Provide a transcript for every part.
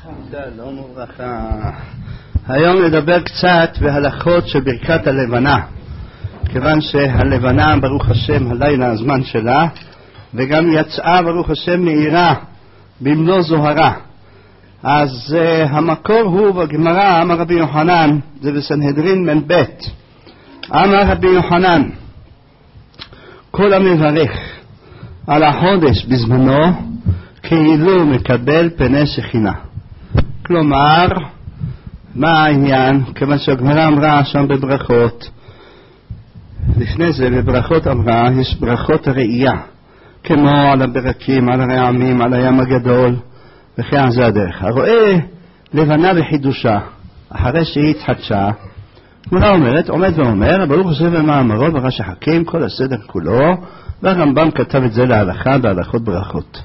שלום וברכה. היום נדבר קצת בהלכות של ברכת הלבנה, כיוון שהלבנה ברוך השם הלילה הזמן שלה, וגם יצאה ברוך השם מאירה במלוא זוהרה. אז המקור הוא בגמרא, אמר רבי יוחנן, זה בסנהדרין מ"ב, אמר רבי יוחנן, כל המברך על החודש בזמנו כאילו מקבל פני שכינה. כלומר, מה העניין? כיוון שהגמרא אמרה שם בברכות, לפני זה בברכות אמרה, יש ברכות הראייה, כמו על הברקים, על הרעמים, על הים הגדול, וכן זה הדרך. הרואה לבנה בחידושה, אחרי שהיא התחדשה, הגמרא אומרת, עומד ואומר, ברוך השם במאמרו ברש החכים, כל הסדר כולו, והרמב"ם כתב את זה להלכה, בהלכות ברכות.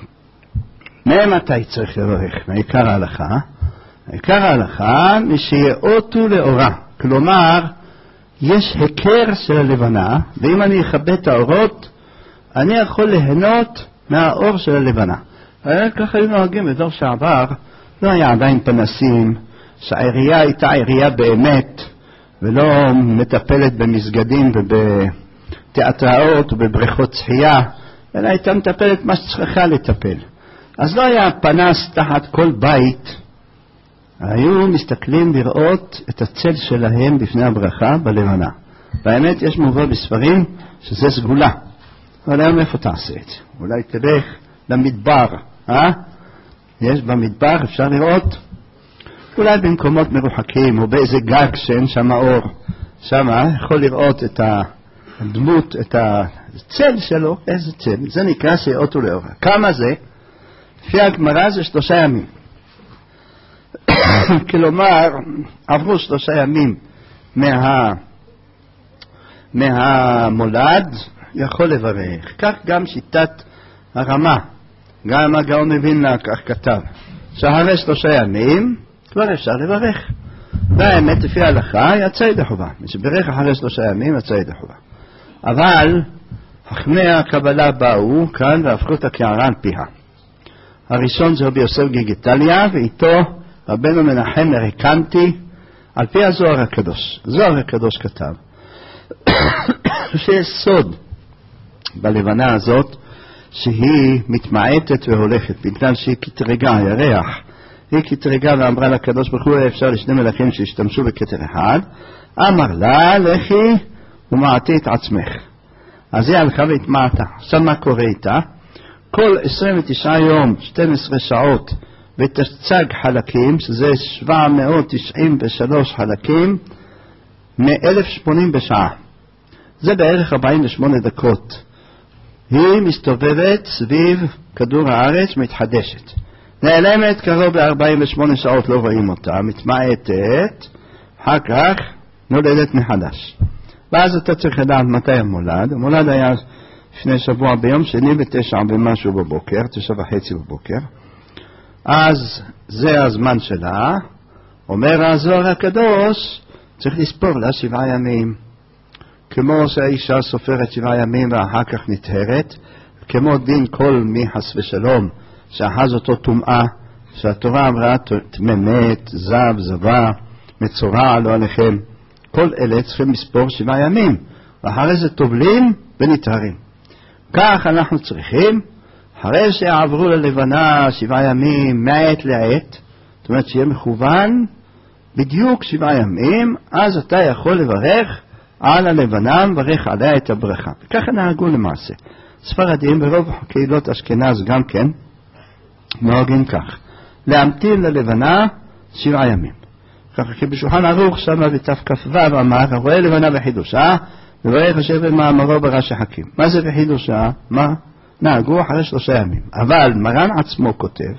מתי צריך לברך? מעיקר ההלכה? עיקר ההלכה משיעותו לאורה, כלומר יש הכר של הלבנה, ואם אני אכבה את האורות אני יכול ליהנות מהאור של הלבנה. ככה היו נוהגים בדור שעבר, לא היה עדיין פנסים, שהעירייה הייתה עירייה באמת ולא מטפלת במסגדים ובתיאטראות ובבריכות שחייה, אלא הייתה מטפלת מה שצריכה לטפל. אז לא היה פנס תחת כל בית, היו מסתכלים לראות את הצל שלהם בפני הברכה בלבנה. והאמת יש מובא בספרים שזה סגולה, אבל היום איפה תעשה את זה? אולי תלך למדבר, יש במדבר, אפשר לראות, אולי במקומות מרוחקים או באיזה גג שאין שם אור, שם יכול לראות את הדמות, את הצל שלו, איזה צל, זה נקרא שיעותו לאורה. כמה זה? לפי הגמרא זה 3 ימים. כלומר, עברו 3 ימים מהמולד, יכול לברך. כך גם שיטת הרמה, גם הגאון מווילנה כך כתב, שאחרי 3 ימים כבר אפשר לברך. והאמת לפי ההלכה יצא ידי חובה, משברך אחרי 3 ימים יצא ידי חובה. אבל חכמי הקבלה באו כאן והפכו את הקערה על פיה. הראשון זה רבי יוסף גיגטליה, ואיתו רבנו מנחם מריקנטי, על פי הזוהר הקדוש. הזוהר הקדוש כתב שיש סוד בלבנה הזאת, שהיא מתמעטת והולכת, בגלל שהיא כתרגה, הירח, היא כתרגה ואמרה לקדוש ברוך הוא, אפשר לשני מלכים שהשתמשו בכתר אחד, אמר לה, לכי ומעטי את עצמך. אז היא הלכה והתמעטה. עכשיו מה קורה איתה? כל 29 יום, 12 שעות, ותצג חלקים, שזה 793 חלקים, מ-1080 בשעה. זה בערך 48 דקות. היא מסתובבת סביב כדור הארץ, מתחדשת. נעלמת קרוב ל-48 שעות, לא רואים אותה, מתמעטת, אחר כך נולדת מחדש. ואז אתה צריך לדעת מתי המולד. המולד היה לפני שבוע ביום שני ב9 ומשהו בבוקר, 9:30 בבוקר. אז זה הזמן שלה. אומר הזוהר הקדוש, צריך לספור לה 7 ימים. כמו שהאישה סופרת 7 ימים ואחר כך נטהרת, כמו דין כל מי חס ושלום, שאחז אותו טומאה, שהתורה אמרה תממת, זב, זבה, מצורע לא עליכם. כל אלה צריכים לספור 7 ימים, ואחרי זה טובלים ונטהרים. כך אנחנו צריכים, אחרי שעברו ללבנה 7 ימים מעת לעת, זאת אומרת שיהיה מכוון בדיוק 7 ימים, אז אתה יכול לברך על הלבנה, מברך עליה את הברכה. וככה נהגו למעשה. ספרדים ברוב קהילות אשכנז גם כן נוהגים כך, להמתין ללבנה 7 ימים. ככה כי בשולחן ערוך שם בתכ"ו אמר, הרואה לבנה בחידושה, וברך השם במאמרו ברש החכים. מה זה בחידושה? מה? נהגו אחרי 3 ימים. אבל מרן עצמו כותב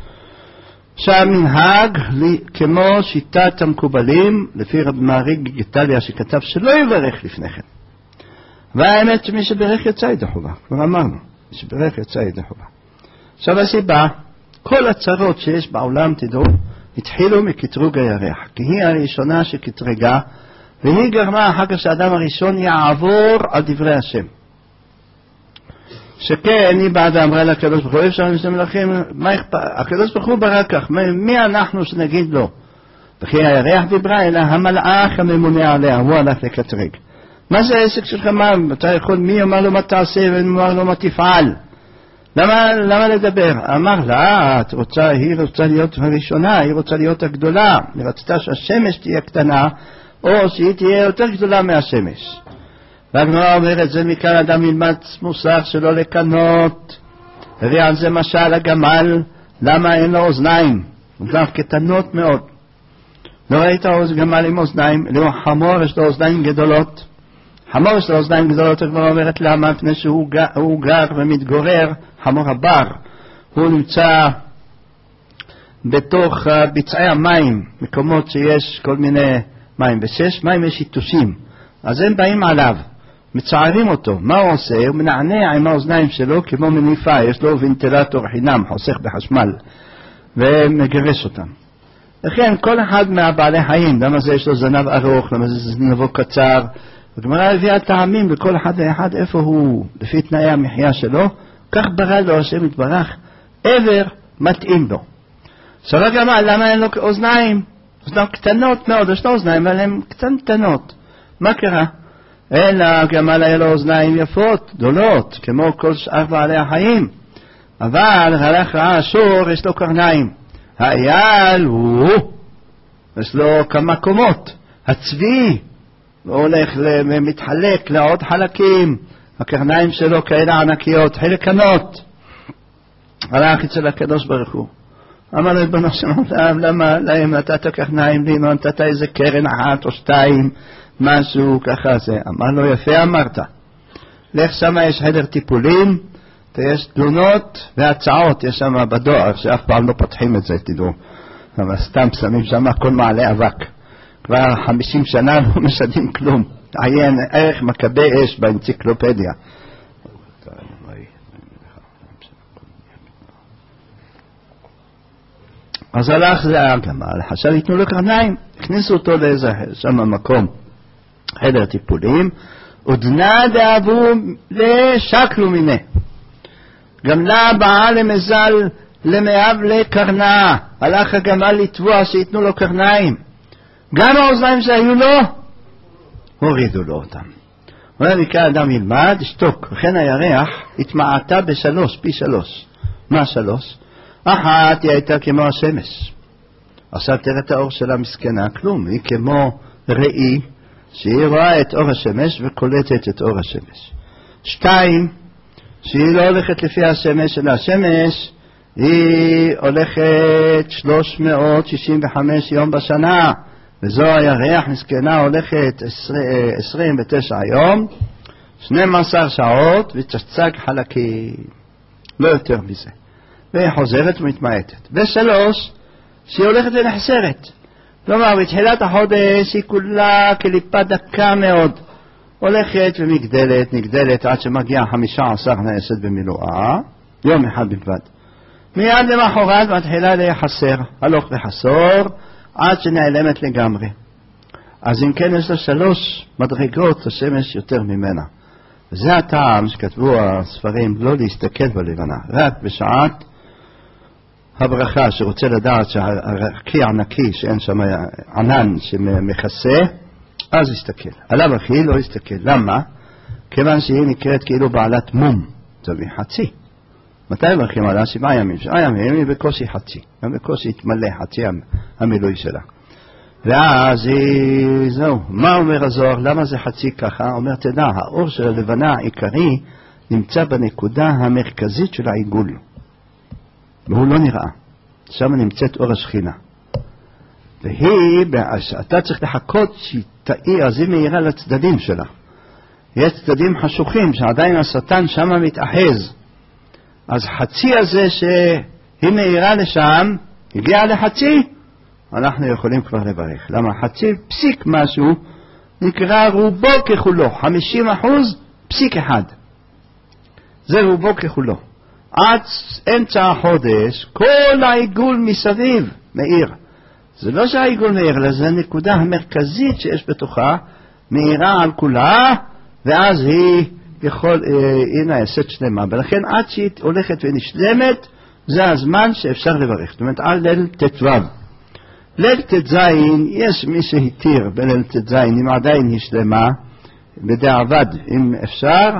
שהמנהג כמו שיטת המקובלים, לפי רב מערי גיגטליה שכתב שלא יברך לפני כן. והאמת שמי שברך יצא ידי חובה, כבר אמרנו, מי שברך יצא ידי חובה. עכשיו הסיבה, כל הצרות שיש בעולם, תדעו, התחילו מקטרוג הירח, כי היא הראשונה שקטרגה, והיא גרמה אחר כך שהאדם הראשון יעבור על דברי השם. שכן היא בעד אמרה לקדוש ברוך הוא, אפשר לשני מלכים, מה אכפת? הקדוש ברוך הוא ברא כך, מי אנחנו שנגיד לו? וכי הירח דיברה, אלא המלאך הממונה עליה, הוא הלך לקטרג. מה זה העסק שלך? מה? אתה יכול, מי אמר לו מה תעשה ומי אמר לו מה תפעל? למה לדבר? אמר לה, היא רוצה להיות הראשונה, היא רוצה להיות הגדולה, היא רצתה שהשמש תהיה קטנה, או שהיא תהיה יותר גדולה מהשמש. והגמרא אומרת, זה מכאן אדם ילמד מוסר שלא לקנות, הביא על זה משל הגמל, למה אין לו אוזניים? אוזניים קטנות מאוד. לא ראית גמל עם אוזניים, לא חמור יש לו אוזניים גדולות. חמור יש לו אוזניים גדולות, הגמרא אומרת למה? מפני שהוא גר ומתגורר, חמור הבר, הוא נמצא בתוך ביצעי המים, מקומות שיש כל מיני מים, ושיש מים יש יתושים, אז הם באים עליו, מצערים אותו. מה הוא עושה? הוא מנענע עם האוזניים שלו כמו מניפה, יש לו ונטילטור חינם, חוסך בחשמל, ומגרש אותם. לכן כל אחד מהבעלי חיים, למה זה יש לו זנב ארוך, למה זה זנבו קצר, הגמרא הביאה טעמים בכל אחד ואחד איפה הוא, לפי תנאי המחיה שלו, כך ברא לו השם יתברך, עבר מתאים לו. שאל הגמל, למה אין לו אוזניים? אוזניים קטנות מאוד, יש לו אוזניים, אבל הן קטנות. מה קרה? אלא הגמל היה לו אוזניים יפות, גדולות, כמו כל שאר בעלי החיים. אבל הלך רעה אשור, יש לו קרניים. האייל יש לו כמה קומות. הצבי הוא הולך ומתחלק לעוד חלקים. הקרניים שלו כאלה ענקיות, חלק ענות. הלך אצל הקדוש ברוך הוא. אמר לו, בנו של עולם, למה להם נתת קרניים לי, לא נתת איזה קרן אחת או שתיים, משהו ככה זה. אמר לו, יפה אמרת. לך שם יש חדר טיפולים, יש תלונות והצעות, יש שם בדואר, שאף פעם לא פותחים את זה, תדעו. אבל סתם שמים שם הכל מעלה אבק. כבר 50 שנה לא משנים כלום. עיין ערך מכבי אש באנציקלופדיה. אז הלך זה הגמל, חשב יתנו לו קרניים, הכניסו אותו לאיזה שם מקום, חדר טיפולים, ודנה דאבו לשקלו מיני. גם לה באה למזל למאב לקרנה, הלך הגמל לתבוע שיתנו לו קרניים. גם האוזניים שהיו לו, הורידו לו אותם. אומר לי, כאדם ילמד, שתוק. וכן הירח התמעטה פי 3. מה 3? אחת היא הייתה כמו השמש. עכשיו תראה את האור שלה מסכנה, כלום. היא כמו ראי, שהיא רואה את אור השמש וקולטת את אור השמש. 2, שהיא לא הולכת לפי השמש, אלא השמש היא הולכת 365 יום בשנה. וזו הירח מסכנה הולכת 29 יום, 12 שעות וצצג חלקים, לא יותר מזה. והיא חוזרת ומתמעטת. 3, שהיא הולכת ונחסרת. כלומר, בתחילת החודש היא כולה כליפה דקה מאוד. הולכת ומגדלת, נגדלת עד שמגיע 15 נעשית במילואה, יום אחד בלבד. מיד למחרת מתחילה להיחסר, הלוך וחסור, עד שנעלמת לגמרי. אז אם כן יש לה 3 מדרגות השמש יותר ממנה. וזה הטעם שכתבו הספרים לא להסתכל בלבנה, רק בשעת הברכה שרוצה לדעת שהרקיע נקי שאין שם ענן שמכסה, אז יסתכל. עליו אחי לא יסתכל. למה? כיוון שהיא נקראת כאילו בעלת מום, זה מחצי. מתי מברכים עליה? 7 ימים. 7 ימים היא בקושי חצי. גם בקושי התמלא חצי המילוי שלה. ואז זהו. מה אומר הזוהר? למה זה חצי ככה? אומר, תדע, האור של הלבנה העיקרי נמצא בנקודה המרכזית של העיגול. והוא לא נראה. שם נמצאת אור השכינה. והיא, אתה צריך לחכות שהיא תאיר, אז היא מאירה לצדדים שלה. יש צדדים חשוכים שעדיין השטן שם מתאחז. אז חצי הזה שהיא מאירה לשם, הגיעה לחצי, אנחנו יכולים כבר לברך. למה? חצי פסיק משהו נקרא רובו ככולו, 50% פסיק אחד. זה רובו ככולו. עד אמצע החודש, כל העיגול מסביב מאיר. זה לא שהעיגול מאיר, אלא זה הנקודה המרכזית שיש בתוכה, מאירה על כולה, ואז היא הנה אסת שלמה, ולכן עד שהיא הולכת ונשלמת, זה הזמן שאפשר לברך. זאת אומרת, על ליל ט"ו. ליל ט"ז, יש מי שהתיר בליל ט"ז, אם עדיין היא שלמה, בדיעבד, אם אפשר,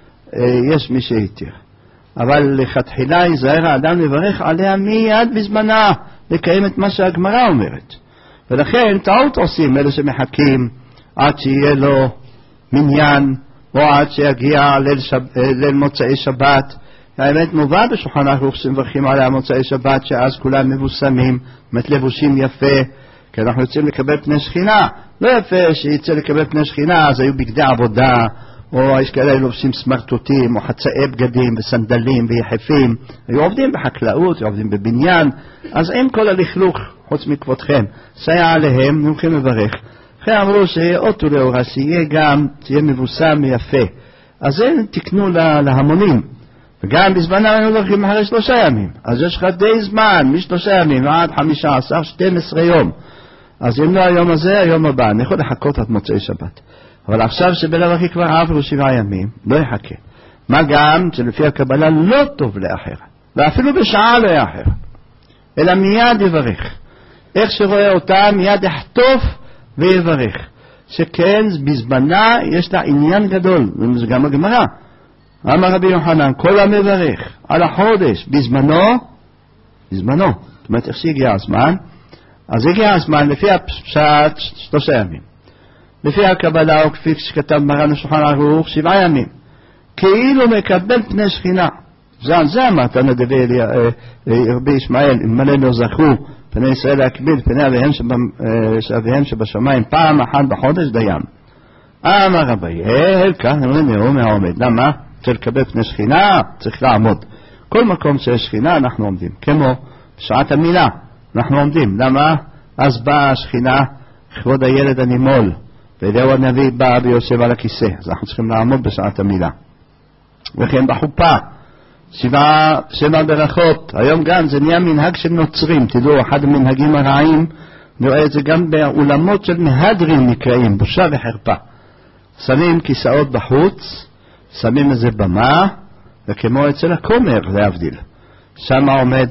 יש מי שהתיר. אבל לכתחילה יזהר האדם לברך עליה מיד בזמנה, לקיים את מה שהגמרא אומרת. ולכן טעות עושים אלה שמחכים עד שיהיה לו מניין, או עד שיגיע ליל מוצאי שבת. האמת מובא בשולחן ערוך שמברכים עליה מוצאי שבת, שאז כולם מבוסמים, לבושים יפה, כי אנחנו יוצאים לקבל פני שכינה. לא יפה שיצא לקבל פני שכינה, אז היו בגדי עבודה, או יש כאלה לובשים סמרטוטים, או חצאי בגדים וסנדלים ויחפים. היו עובדים בחקלאות, היו עובדים בבניין, אז עם כל הלכלוך, חוץ מכבודכם, סייע עליהם, נמכים לברך. אחרי אמרו שיהיה אוטו לאורה, שיהיה מבוסם ויפה. אז הם תקנו להמונים. וגם בזמן היינו הולכים אחרי 3 ימים. אז יש לך די זמן, מ3 ימים עד 15, 12 יום. אז אם לא היום הזה, היום הבא. אני יכול לחכות עד מוצאי שבת. אבל עכשיו שבלב הכי כבר עברו 7 ימים, לא יחכה. מה גם שלפי הקבלה לא טוב לאחר. ואפילו בשעה לא יאחר. אלא מיד יברך. איך שרואה אותה, מיד יחטוף ויברך. שכן בזמנה יש לה עניין גדול. וזה גם הגמרא. אמר רבי יוחנן, כל המברך על החודש בזמנו, זאת אומרת, איך שהגיע הזמן, אז הגיע הזמן לפי הפשט 3 ימים. לפי הקבלה, או כפי שכתב מרן השולחן ערוך, 7 ימים. כאילו מקבל פני שכינה. זה המתנה דבי רבי ישמעאל, אם מלא לא זכו, פני ישראל להקביל, פני אביהם שבשמיים, פעם אחת בחודש דיין. אמר רבי, כך נאמרו מהעומד. למה? צריך לקבל פני שכינה, צריך לעמוד. כל מקום שיש שכינה אנחנו עומדים. כמו בשעת המילה אנחנו עומדים. למה? אז באה השכינה, כבוד הילד הנימול, ואליהו הנביא בא ויושב על הכיסא. אז אנחנו צריכים לעמוד בשעת המילה. וכן בחופה, 7 ברכות. היום גם זה נהיה מנהג של נוצרים. תדעו, אחד המנהגים הרעים, נראה את זה גם באולמות של מהדרים נקראים, בושה וחרפה. שמים כיסאות בחוץ, שמים איזה במה, וכמו אצל הכומר להבדיל. שם עומד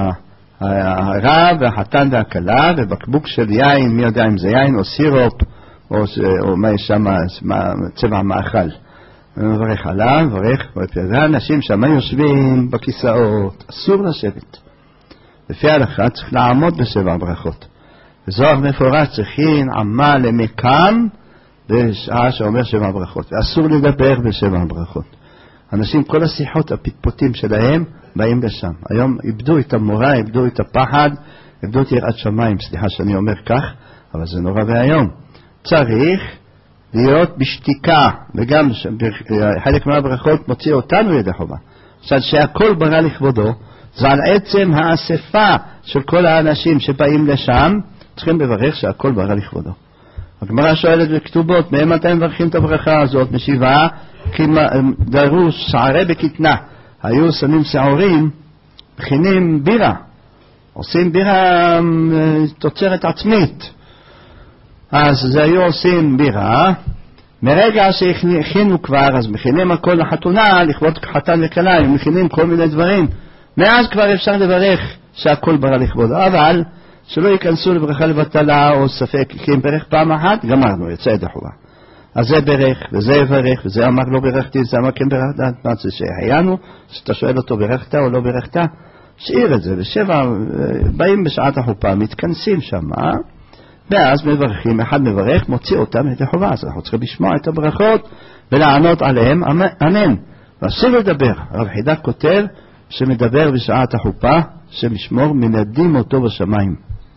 הרב והחתן והכלה, ובקבוק של יין, מי יודע אם זה יין או סירופ, או מה יש שם, צבע מאכל. מברך עליו, מברך, ואנשים שם יושבים בכיסאות, אסור לשבת. לפי ההלכה צריך לעמוד ב7 ברכות. וזוהר מפורש צריכים עמה למקם, בשעה שאומר 7 ברכות. ואסור לדבר ב7 ברכות. אנשים, כל השיחות, הפטפוטים שלהם, באים לשם. היום איבדו את המורה, איבדו את הפחד, איבדו את יראת שמיים. סליחה שאני אומר כך, אבל זה נורא והיום. צריך להיות בשתיקה, וגם חלק מהברכות מוציא אותנו ידי חובה. שהכל ברא לכבודו, זה על עצם האספה של כל האנשים שבאים לשם, צריכים לברך שהכל ברא לכבודו. הגמרא שואלת בכתובות, מהם אתם מברכים את הברכה הזאת? משיבה, כי דרוש שערי בקטנה. היו שמים שעורים, מכינים בירה, עושים בירה תוצרת עצמית. אז זה היו עושים בירה, מרגע שהכינו כבר, אז מכינים הכל לחתונה, לכבוד חתן וכלה, הם מכינים כל מיני דברים. מאז כבר אפשר לברך שהכל ברא לכבודו. אבל שלא ייכנסו לברכה לבטלה או ספק, כי אם ברך פעם אחת, גמרנו, יצא ידי חובה. אז זה ברך, וזה יברך, וזה אמר לא ברכתי, זה אמר כן ברכת, מה זה שהחיינו, שאתה שואל אותו ברכת או לא ברכת, שאיר את זה, ב7, באים בשעת החופה, מתכנסים שם, ואז מברכים, אחד מברך, מוציא אותם ידי חובה, אז אנחנו צריכים לשמוע את הברכות, ולענות עליהם, אמן. ואסור לדבר, הרב חידק כותב, שמדבר בשעת החופה, שמשמור מנדים אותו בשמיים.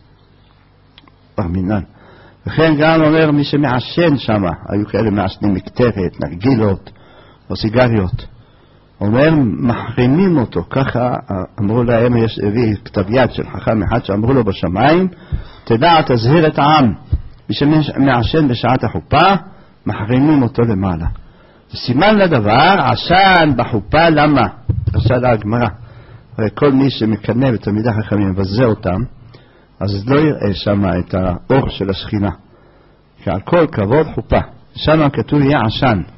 ברמינן. וכן גם אומר מי שמעשן שם, היו כאלה מעשנים מקטרת, נרגילות או סיגריות, אומר מחרימים אותו. ככה אמרו להם, יש הביא כתב יד של חכם אחד שאמרו לו בשמיים, תדע תזהיר את העם, מי שמעשן בשעת החופה מחרימים אותו למעלה. סימן לדבר, עשן בחופה למה? עשן הגמרא, הרי כל מי שמקנה בתלמידי חכמים מבזה אותם, אז לא יראה שם את האור של השכינה. שעל כל כבוד חופה. שם כתוב יהיה עשן.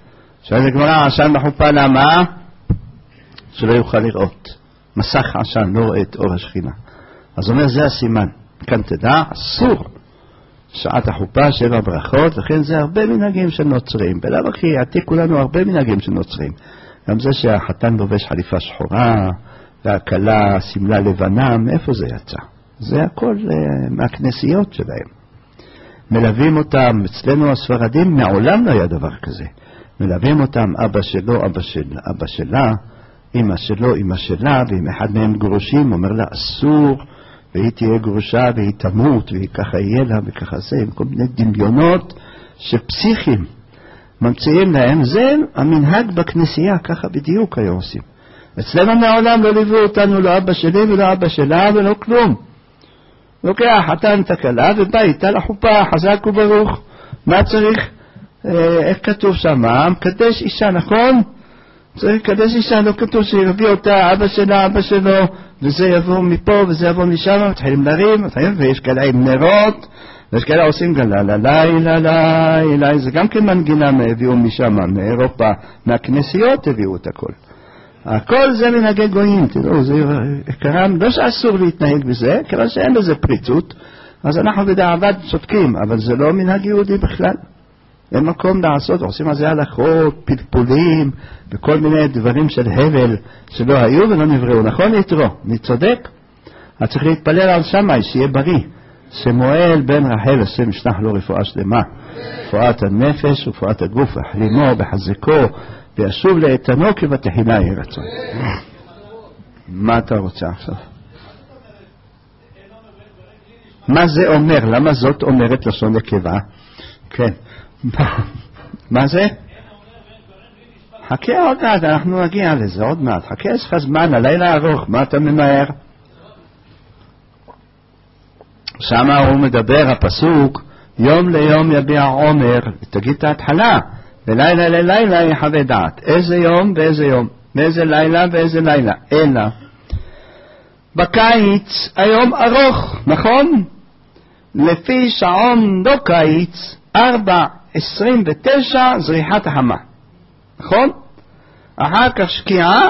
שואלת הגמרא, עשן בחופה למה? שלא יוכל לראות. מסך עשן לא רואה את אור השכינה. אז אומר, זה הסימן. כאן תדע, אסור. שעת החופה, 7 ברכות, לכן זה הרבה מנהגים של נוצרים. בלב הכי יעתיקו לנו הרבה מנהגים של נוצרים. גם זה שהחתן לובש חליפה שחורה, והכלה סמלה לבנה, מאיפה זה יצא? זה הכל מהכנסיות שלהם. מלווים אותם, אצלנו הספרדים, מעולם לא היה דבר כזה. מלווים אותם אבא שלו, אבא שלה, אמא שלו, אמא שלה, ואם אחד מהם גרושים, אומר לה אסור, והיא תהיה גרושה והיא תמות, והיא ככה יהיה לה וככה זה, עם כל מיני דמיונות שפסיכים ממציאים להם. זה המנהג בכנסייה, ככה בדיוק היו עושים. אצלנו מעולם לא ליוו אותנו, לא אבא שלי ולא אבא שלה ולא כלום. לוקח חתן את הכלה ובא איתה לחופה, חזק וברוך. מה צריך? איך כתוב שם? מקדש אישה, נכון? צריך לקדש אישה, לא כתוב שיביא אותה אבא שלה, אבא שלו, וזה יבוא מפה וזה יבוא משם, מתחילים להרים, ויש כאלה עם נרות, ויש כאלה עושים גם לילה, זה גם כן מנגינה הביאו משם, מאירופה, מהכנסיות הביאו את הכל. הכל זה מנהגי גויים, תראו, זה קרם, לא שאסור להתנהג בזה, כיוון שאין בזה פריצות, אז אנחנו בדיעבד צודקים, אבל זה לא מנהג יהודי בכלל. אין מקום לעשות, עושים על זה הלכות, פלפולים, וכל מיני דברים של הבל שלא היו ולא נבראו. נכון יתרו? אני צודק? אז צריך להתפלל על שמאי, שיהיה בריא. שמואל בן רחל, השם ישלח לו רפואה שלמה. רפואת הנפש ורפואת הגוף, החלימו בחזקו, וישוב לאיתנו כבתחילה יהי רצון. מה אתה רוצה עכשיו? מה זה אומר? למה זאת אומרת לשון נקבה? כן. מה זה? חכה עוד מעט, אנחנו נגיע לזה עוד מעט. חכה, יש לך זמן, הלילה ארוך, מה אתה ממהר? שם הוא מדבר, הפסוק, יום ליום יביע עומר, תגיד את ההתחלה, ולילה ללילה יחווה דעת. איזה יום ואיזה יום, ואיזה לילה ואיזה לילה, אלא. בקיץ היום ארוך, נכון? לפי שעון לא קיץ, 4:29 זריחת החמה, נכון? אחר כך שקיעה,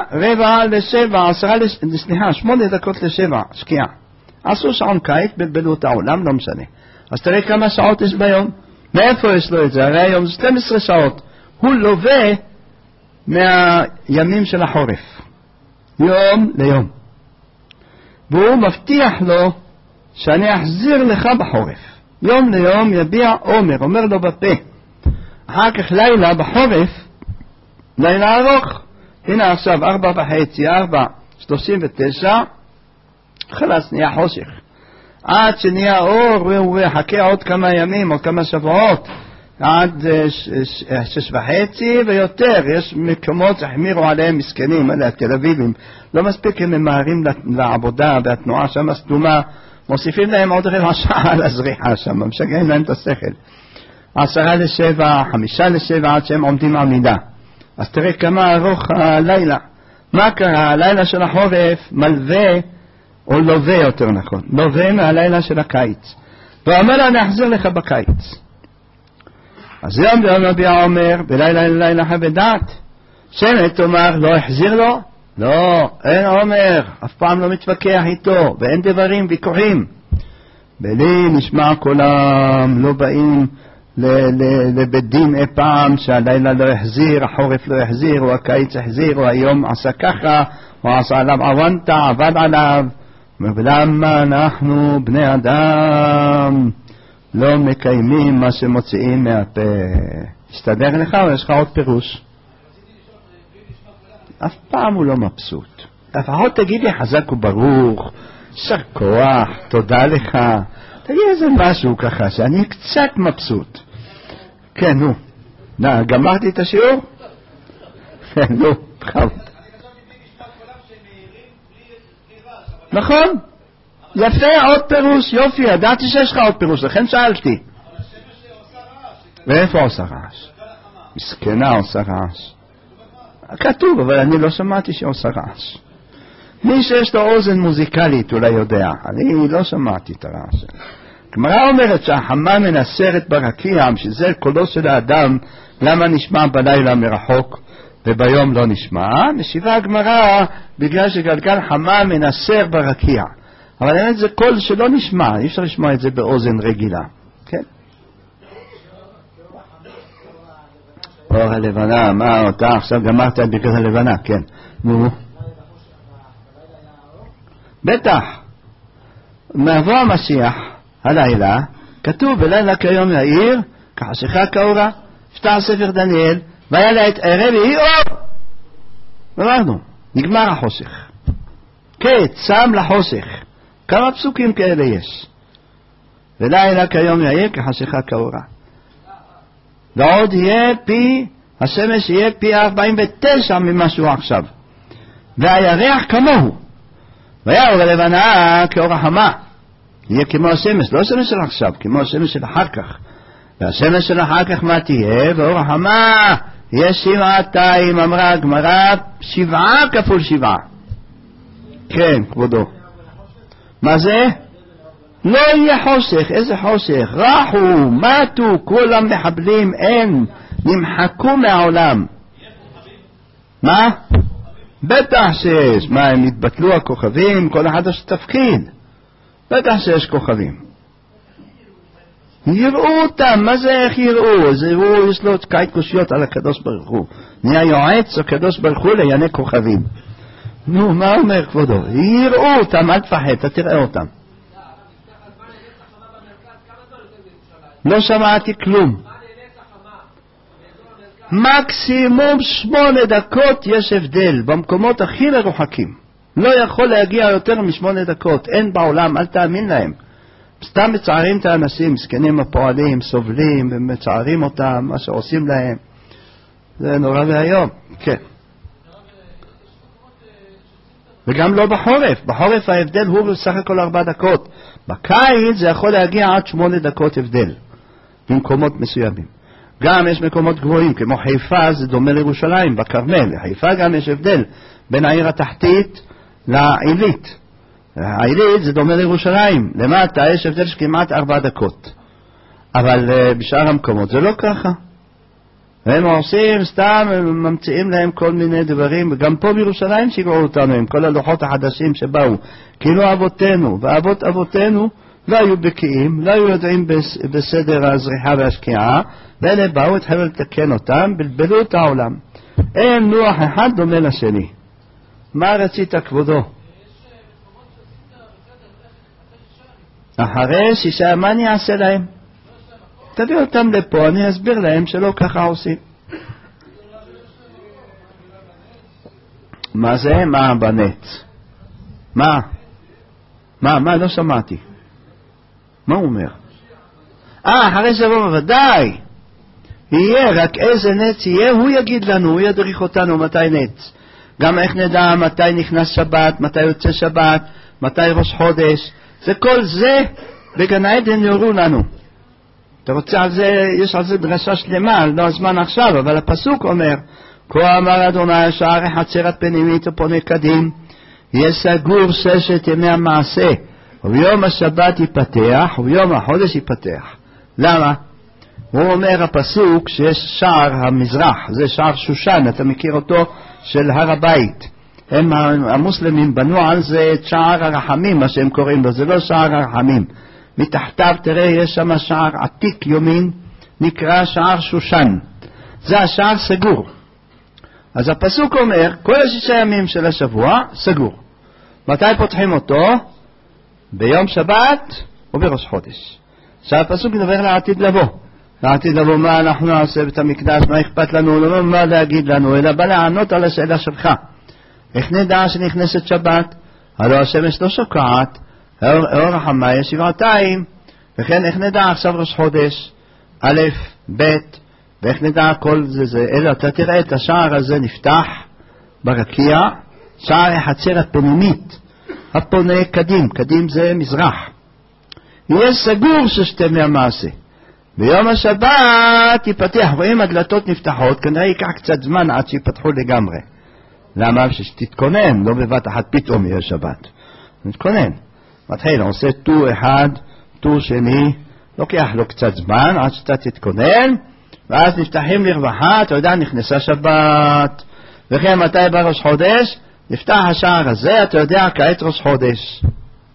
8 דקות ל7 שקיעה. עשו שעון קיץ, בלבלו את העולם, לא משנה. אז תראה כמה שעות יש ביום. מאיפה יש לו את זה? הרי היום 12 שעות. הוא לווה מהימים של החורף, יום ליום, והוא מבטיח לו שאני אחזיר לך בחורף. יום ליום יביע עומר, אומר לו בפה. אחר כך לילה בחורף, לילה ארוך. הנה עכשיו 4:30, 4:39, חלס, נהיה חושך. עד שנהיה אור, והוא יחכה עוד כמה ימים, עוד כמה שבועות, עד 6:30 ויותר. יש מקומות שהחמירו עליהם מסכנים, אלה התל אביבים. לא מספיק הם ממהרים לעבודה, והתנועה שם סתומה, מוסיפים להם עוד 1/4 שעה לזריחה שם, משגעים להם את השכל. 6:50, 5:50, עד שהם עומדים עמידה. אז תראה כמה ארוך הלילה. מה קרה? הלילה של החורף מלווה, או לווה יותר נכון, לווה מהלילה של הקיץ. ואומר לה, אני אחזיר לך בקיץ. אז יום ליום יביע עומר, בלילה ללילה חווה דעת. שמת אומר, לא החזיר לו? לא, אין עומר, אף פעם לא מתווכח איתו, ואין דברים, ויכוחים. בלי נשמע קולם, לא באים לבית דין אי פעם, שהלילה לא החזיר, החורף לא החזיר, או הקיץ החזיר, או היום עשה ככה, או עשה עליו עוונטה, עבד עליו. ולמה אנחנו בני אדם לא מקיימים מה שמוציאים מהפה? תסתדר לך או יש לך עוד פירוש? אף פעם הוא לא מבסוט. לפחות תגיד לי חזק וברוך, שר כוח, תודה לך, תגיד איזה משהו ככה שאני קצת מבסוט. כן, נו, גמרתי את השיעור? כן, נו, בכבוד. נכון, יפה, עוד פירוש, יופי, ידעתי שיש לך עוד פירוש, לכן שאלתי. ואיפה עושה רעש? מסכנה עושה רעש. כתוב, אבל אני לא שמעתי שעושה רעש. מי שיש לו אוזן מוזיקלית אולי יודע, אני לא שמעתי את הרעש. גמרא אומרת שהחמה מנסרת ברקיע, שזה קולו של האדם, למה נשמע בלילה מרחוק וביום לא נשמע? משיבה הגמרא, בגלל שגלגל חמה מנסר ברקיע. אבל באמת זה קול שלא נשמע, אי אפשר לשמוע את זה באוזן רגילה. כן? אור הלבנה, מה אתה עכשיו גמרת בגלל הלבנה, כן. נו. בטח. מעבור המשיח, הלילה, כתוב בלילה כיום יאיר, כחשיכה כאורה, פתח ספר דניאל, והיה לה את ערב יהי אור. אמרנו, נגמר החושך. כן, צם לחושך. כמה פסוקים כאלה יש? ולילה כיום יאיר, כחשיכה כאורה. ועוד יהיה השמש יהיה פי 49 ממה שהוא עכשיו. והירח כמוהו. והאור הלבנה כאור החמה. יהיה כמו השמש, לא השמש של עכשיו, כמו השמש של אחר כך. והשמש של אחר כך מה תהיה? ואור החמה יהיה 700, אמרה הגמרא, 7 כפול 7. כן, כבודו. מה זה? לא יהיה חושך. איזה חושך? רחו, מתו, כולם מחבלים, אין, נמחקו מהעולם. מה? בטח שיש. מה, הם התבטלו הכוכבים? כל אחד יש תפקיד. בטח שיש כוכבים. יראו אותם. מה זה איך יראו? זה יראו, יש לו תקעת קושיות על הקדוש ברוך הוא. נהיה יועץ הקדוש ברוך הוא לענייני כוכבים. נו, מה אומר כבודו? יראו אותם, אל תפחד, אתה תראה אותם. לא שמעתי כלום. מקסימום 8 דקות יש הבדל במקומות הכי מרוחקים. לא יכול להגיע יותר מ8 דקות. אין בעולם, אל תאמין להם. סתם מצערים את האנשים, מסכנים הפועלים, סובלים ומצערים אותם, מה שעושים להם. זה נורא והיום, כן. וגם לא בחורף. בחורף ההבדל הוא בסך הכל 4 דקות. בקיץ זה יכול להגיע עד 8 דקות הבדל. במקומות מסוימים. גם יש מקומות גבוהים, כמו חיפה זה דומה לירושלים, בכרמל. חיפה גם יש הבדל בין העיר התחתית לעילית. העילית זה דומה לירושלים. למטה יש הבדל של כמעט 4 דקות. אבל בשאר המקומות זה לא ככה. הם עושים סתם, הם ממציאים להם כל מיני דברים, וגם פה בירושלים שיגעו אותנו עם כל הלוחות החדשים שבאו. כאילו אבותינו, ואבות אבותינו לא היו בקיאים, לא היו יודעים בסדר הזריחה והשקיעה, ואלה באו התחילו לתקן אותם, בלבלו את העולם. אין לוח אחד דומה לשני. מה רצית כבודו? אחרי 6, מה אני אעשה להם? תביא אותם לפה, אני אסביר להם שלא ככה עושים. מה זה? מה בנט? מה? לא שמעתי. מה הוא אומר? אחרי שבוע ודאי. יהיה, רק איזה נץ יהיה, הוא יגיד לנו, הוא ידריך אותנו מתי נץ. גם איך נדע מתי נכנס שבת, מתי יוצא שבת, מתי ראש חודש. זה כל זה בגן עדן יורו לנו. אתה רוצה על זה, יש על זה דרשה שלמה, לא הזמן עכשיו, אבל הפסוק אומר, כה אמר אדוני שער החצרת פנימית ופונה קדים, יהיה סגור 6 ימי המעשה, וביום השבת ייפתח, וביום החודש ייפתח. למה? הוא אומר הפסוק שיש שער המזרח, זה שער שושן, אתה מכיר אותו, של הר הבית. הם המוסלמים בנו על זה את שער הרחמים, מה שהם קוראים לו, זה לא שער הרחמים. מתחתיו תראה יש שם שער עתיק יומין, נקרא שער שושן. זה השער סגור. אז הפסוק אומר, כל 6 ימים של השבוע סגור. מתי פותחים אותו? ביום שבת ובראש חודש. עכשיו הפסוק מדבר לעתיד לבוא. לעתיד לבוא מה אנחנו נעשה בית המקדש, מה אכפת לנו, לא מה להגיד לנו, אלא בא לענות על השאלה שלך. איך נדע שנכנסת שבת? הלוא השמש לא שוקעת, אור החמה יש 7, וכן איך נדע עכשיו ראש חודש, א', ב', ואיך נדע כל זה, אלא אתה תראה את השער הזה נפתח ברקיע, שער החצרת פנימית, הפונה קדים, קדים זה מזרח. יהיה סגור 6 ימי המעשה. ביום השבת ייפתח, רואים הדלתות נפתחות, כנראה ייקח קצת זמן עד שיפתחו לגמרי. למה? שתתכונן, לא בבת אחת פתאום יהיה שבת. נתכונן. מתחיל, עושה טו אחד, טור שני, לוקח לו קצת זמן עד שאתה תתכונן, ואז נפתחים לרווחה, אתה יודע, נכנסה שבת, וכן מתי בראש חודש, נפתח השער הזה, אתה יודע, כעת ראש חודש.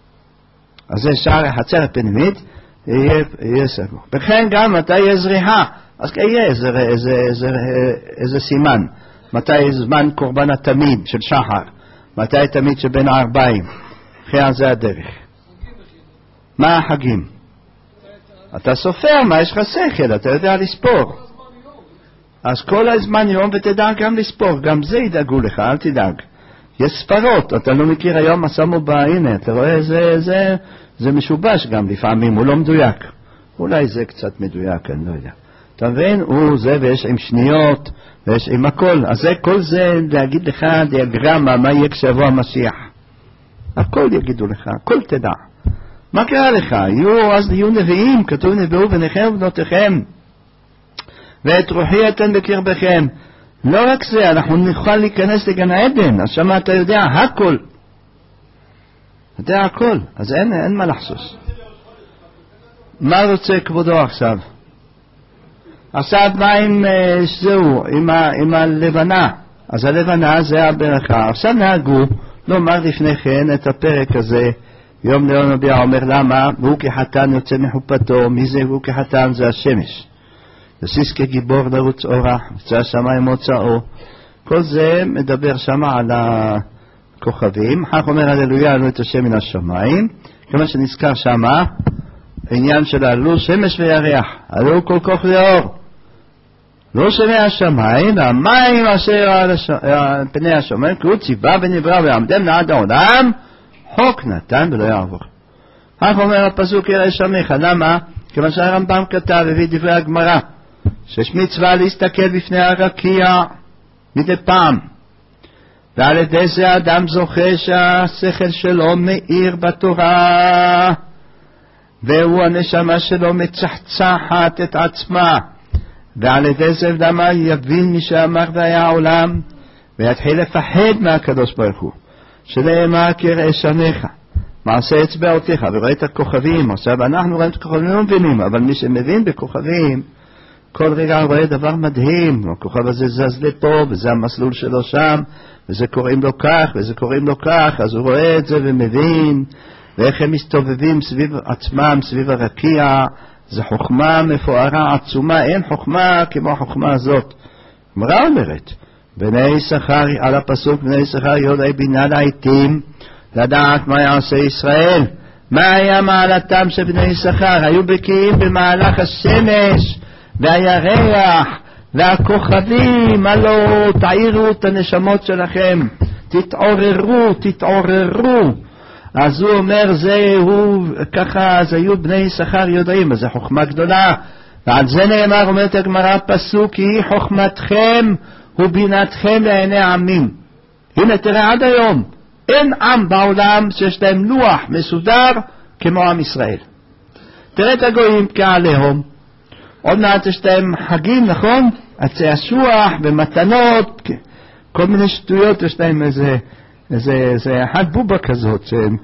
אז זה שער החצר הפנימית, יהיה סגור. וכן גם מתי יהיה זריחה, אז יהיה איזה סימן. מתי זמן קורבן התמיד של שחר, מתי תמיד שבין הערביים. וכן זה הדרך. מה החגים? אתה סופר, מה יש לך שכל, אתה יודע לספור. אז כל הזמן יום ותדע גם לספור, גם זה ידאגו לך, אל תדאג. יש ספרות, אתה לא מכיר היום מה שמו הנה, אתה רואה, זה משובש גם לפעמים, הוא לא מדויק. אולי זה קצת מדויק, אני לא יודע. אתה מבין? הוא זה, ויש עם שניות, ויש עם הכל. אז זה, כל זה להגיד לך דיאגרמה, מה יהיה כשיבוא המשיח. הכל יגידו לך, הכל תדע. מה קרה לך? אז יהיו נביאים, כתוב נביאו בניכם ובנותיכם, ואת רוחי אתן בקרבכם. לא רק זה, אנחנו נוכל להיכנס לגן העדן, אז שמה אתה יודע הכל. אתה יודע הכל, אז אין מה לחשוש. מה רוצה כבודו עכשיו? עכשיו מה עם זהו, עם הלבנה? אז הלבנה זה הברכה. עכשיו נהגו לומר לפני כן את הפרק הזה, יום ליום נביע אומר למה, והוא כחתן יוצא מחופתו, מי זה הוא כחתן? זה השמש. יסיס כגיבור לרוץ אורח, יוצא השמיים מוצאו. כל זה מדבר שם על הכוכבים. כך אומר הללויה, עלו את השם מן השמיים, כמה שנזכר שם, העניין של עלו שמש וירח, עלו כל כוך לאור. לא שמי השמיים, והמים אשר על פני השמיים, כי הוא ציווה ונברא ועמדם לעד העולם, חוק נתן ולא יעבור. כך אומר הפסוק ירא שמך, למה? כיוון שהרמב"ם כתב, הביא דברי הגמרא, שיש מצווה להסתכל בפני הרקיע מדי פעם, ועל ידי זה האדם זוכה שהשכל שלו מאיר בתורה, והוא הנשמה שלו מצחצחת את עצמה, ועל ידי זה למה יבין מי שאמר והיה העולם, ויתחיל לפחד מהקדוש ברוך הוא, שנאמר כראה שניך, מעשה אצבעותיך, ורואה את הכוכבים. עכשיו אנחנו רואים את הכוכבים, לא מבינים, אבל מי שמבין בכוכבים, כל רגע רואה דבר מדהים, הכוכב הזה זז לפה, וזה המסלול שלו שם, וזה קוראים לו כך, וזה קוראים לו כך, אז הוא רואה את זה ומבין, ואיך הם מסתובבים סביב עצמם, סביב הרקיע. זה חוכמה מפוארה עצומה, אין חוכמה כמו החוכמה הזאת. גמרא אומרת, בני יששכר, על הפסוק, בני יששכר יודעי בינה לעיתים, לדעת מה יעשה ישראל. מה היה מעלתם של בני יששכר? היו בקיאים במהלך השמש והירח והכוכבים. הלו תעירו את הנשמות שלכם, תתעוררו, תתעוררו. אז הוא אומר, זהו, ככה, אז היו בני יששכר יודעים, אז זו חוכמה גדולה. ועל זה נאמר, אומרת הגמרא פסוק, היא חוכמתכם ובינתכם לעיני העמים. הנה תראה עד היום, אין עם בעולם שיש להם לוח מסודר כמו עם ישראל. תראה את הגויים כעליהם, עוד מעט יש להם חגים, נכון? עצי אשוח ומתנות, כל מיני שטויות יש להם איזה אחד בובה כזאת,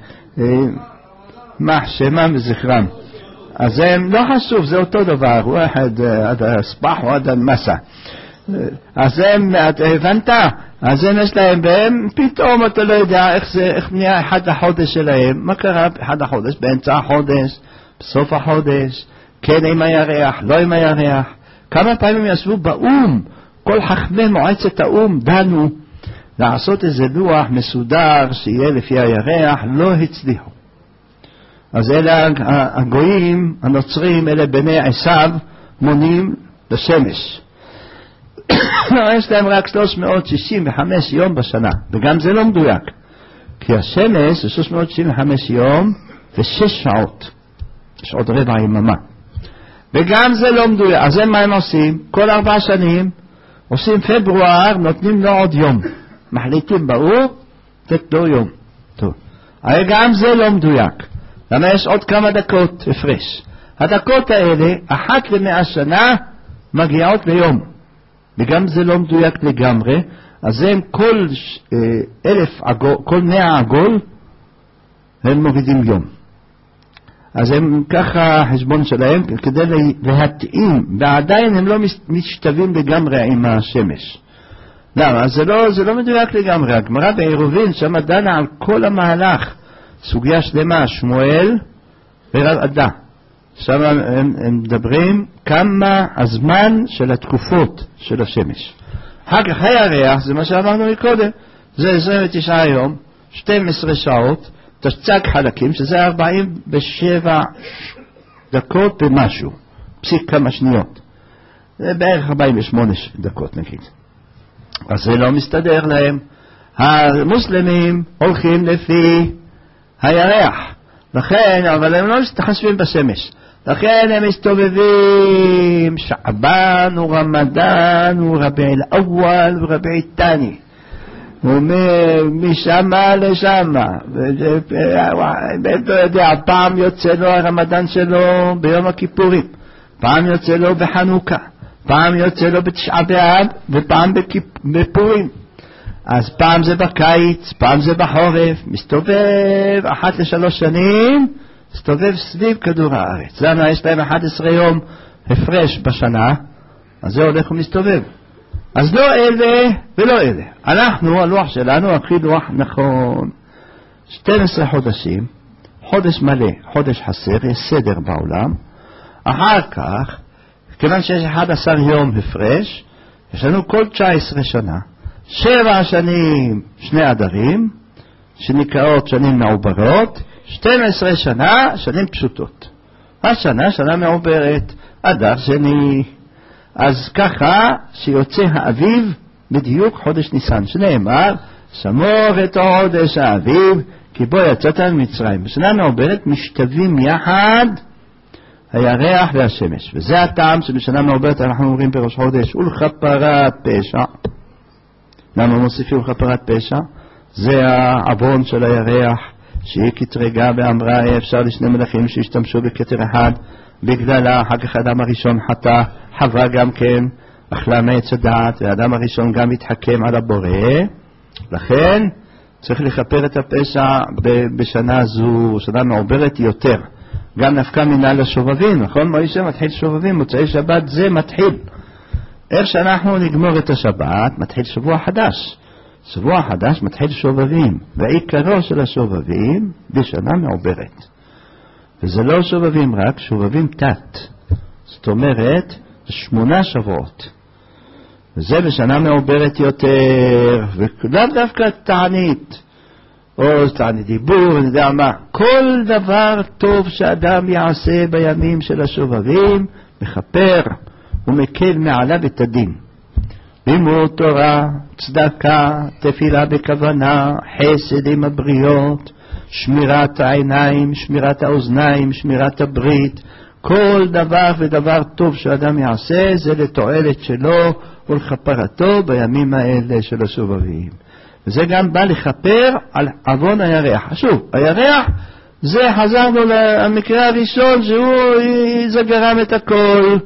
שמה וזכרם. אז זה לא חשוב, זה אותו דבר, הוא אחד עד הספח או עד המסע. אז הם, הבנת? אז הם יש להם, והם פתאום אתה לא יודע איך נהיה אחד החודש שלהם. מה קרה אחד החודש? באמצע החודש, בסוף החודש, כן עם הירח, לא עם הירח. כמה פעמים ישבו באום, כל חכמי מועצת האום דנו לעשות איזה לוח מסודר שיהיה לפי הירח, לא הצליחו. אז אלה הגויים הנוצרים, אלה בני עשיו, מונים לשמש. יש להם רק 365 יום בשנה, וגם זה לא מדויק, כי השמש זה 365 יום ו6 שעות, יש עוד רבע יממה, וגם זה לא מדויק. אז מה הם עושים? כל 4 שנים עושים פברואר, נותנים לו עוד יום, מחליטים באור, תת לו יום. טוב, אבל גם זה לא מדויק. למה יש עוד כמה דקות הפרש? הדקות האלה, אחת ל100 שנה, מגיעות ליום. וגם זה לא מדויק לגמרי. אז הם כל 100 עגול, הם מורידים יום. אז הם ככה חשבון שלהם כדי להתאים, ועדיין הם לא משתווים לגמרי עם השמש. למה? זה לא מדויק לגמרי. הגמרא בעירובין שם דנה על כל המהלך, סוגיה שלמה, שמואל ורב עדה. שם הם מדברים כמה הזמן של התקופות של השמש. אחר כך הירח, זה מה שאמרנו מקודם, זה 29 יום, 12 שעות, תשצג חלקים, שזה 47 דקות במשהו, פסיק כמה שניות. זה בערך 48 דקות נגיד. אז זה לא מסתדר להם. המוסלמים הולכים לפי הירח, לכן, אבל הם לא מתחשבים בשמש. לכן הם מסתובבים שעבן ורמדאן ורביע אל-אוול ורביע תני. הוא אומר משמה לשמה. פעם יוצא לו הרמדאן שלו ביום הכיפורים, פעם יוצא לו בחנוכה, פעם יוצא לו בתשעה באב, ופעם בפורים. אז פעם זה בקיץ, פעם זה בחורף, מסתובב 1 ל3 שנים, מסתובב סביב כדור הארץ. למה? יש להם 11 יום הפרש בשנה, אז זה הולך ומסתובב. אז לא אלה ולא אלה. אנחנו, הלוח שלנו, הכי לוח נכון. 12 חודשים, חודש מלא, חודש חסר, יש סדר בעולם. אחר כך, כיוון שיש 11 יום הפרש, יש לנו כל 19 שנה, 7 שנים 2 אדרים, שנקראות שנים מעוברות, 12 שנה, שנים פשוטות. השנה, שנה מעוברת, אדר שני. אז ככה שיוצא האביב בדיוק חודש ניסן, שנאמר, שמור את חודש האביב, כי בו יצאת ממצרים. בשנה מעוברת משתווים יחד הירח והשמש. וזה הטעם שבשנה מעוברת אנחנו אומרים בראש חודש, ולכפרת פשע. למה מוסיפים לכפרת פשע? זה העוון של הירח, שהיא כתרגה ואמרה, אפשר לשני מלכים שהשתמשו בכתר אחד, בגללה, אחר כך האדם הראשון חטא, חווה גם כן, אכלה מעץ הדעת, והאדם הראשון גם התחכם על הבורא, לכן צריך לכפר את הפשע בשנה זו, שנה מעוברת יותר. גם נפקא מינה לשובבים, נכון? מוישה מתחיל שובבים, מוצאי שבת זה מתחיל. איך שאנחנו נגמור את השבת, מתחיל שבוע חדש. שבוע חדש מתחיל שובבים, ועיקרו של השובבים בשנה מעוברת. וזה לא שובבים רק, שובבים תת. זאת אומרת, 8 שבועות. וזה בשנה מעוברת יותר, ולאו דווקא תענית, או תענית דיבור, אני יודע מה. כל דבר טוב שאדם יעשה בימים של השובבים, מחפר ומקל מעליו את הדין. לימוד תורה, צדקה, תפילה בכוונה, חסד עם הבריות, שמירת העיניים, שמירת האוזניים, שמירת הברית, כל דבר ודבר טוב שאדם יעשה זה לתועלת שלו ולכפרתו בימים האלה של השובבים. וזה גם בא לכפר על עוון הירח. שוב, הירח זה חזרנו למקרה הראשון זה גרם את הכל,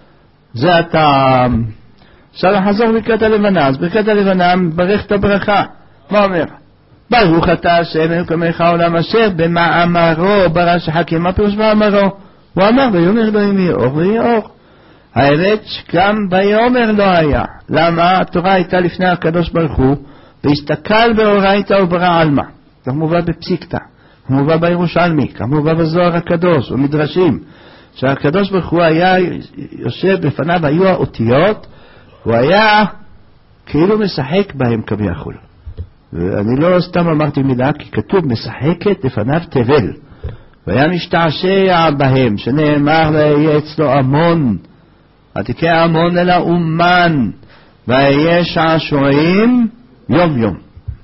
זה הטעם. עכשיו חזור ברכת הלבנה, אז ברכת הלבנה מברך את הברכה. מה אומר? ברוך אתה השם אלוהיך העולם אשר במאמרו ברא שחקים. מה פירוש מאמרו? הוא אמר ויאמר אלוהים יהיה אור ויהיה אור. האמת שגם ויאמר לא היה. למה? התורה הייתה לפני הקדוש ברוך הוא, והסתכל באורייתא וברא עלמא. כך מובא בפסיקתא, מובא בירושלמי, כך מובא בזוהר הקדוש ומדרשים, שהקדוש ברוך הוא היה יושב בפניו, היו האותיות, הוא היה כאילו משחק בהם כביכול. ואני לא סתם אמרתי מילה, כי כתוב משחקת לפניו תבל, והיה משתעשע בהם, שנאמר ויהיה אצלו המון, ותקרא המון אל האומן, ויהיה שעשועים יום יום.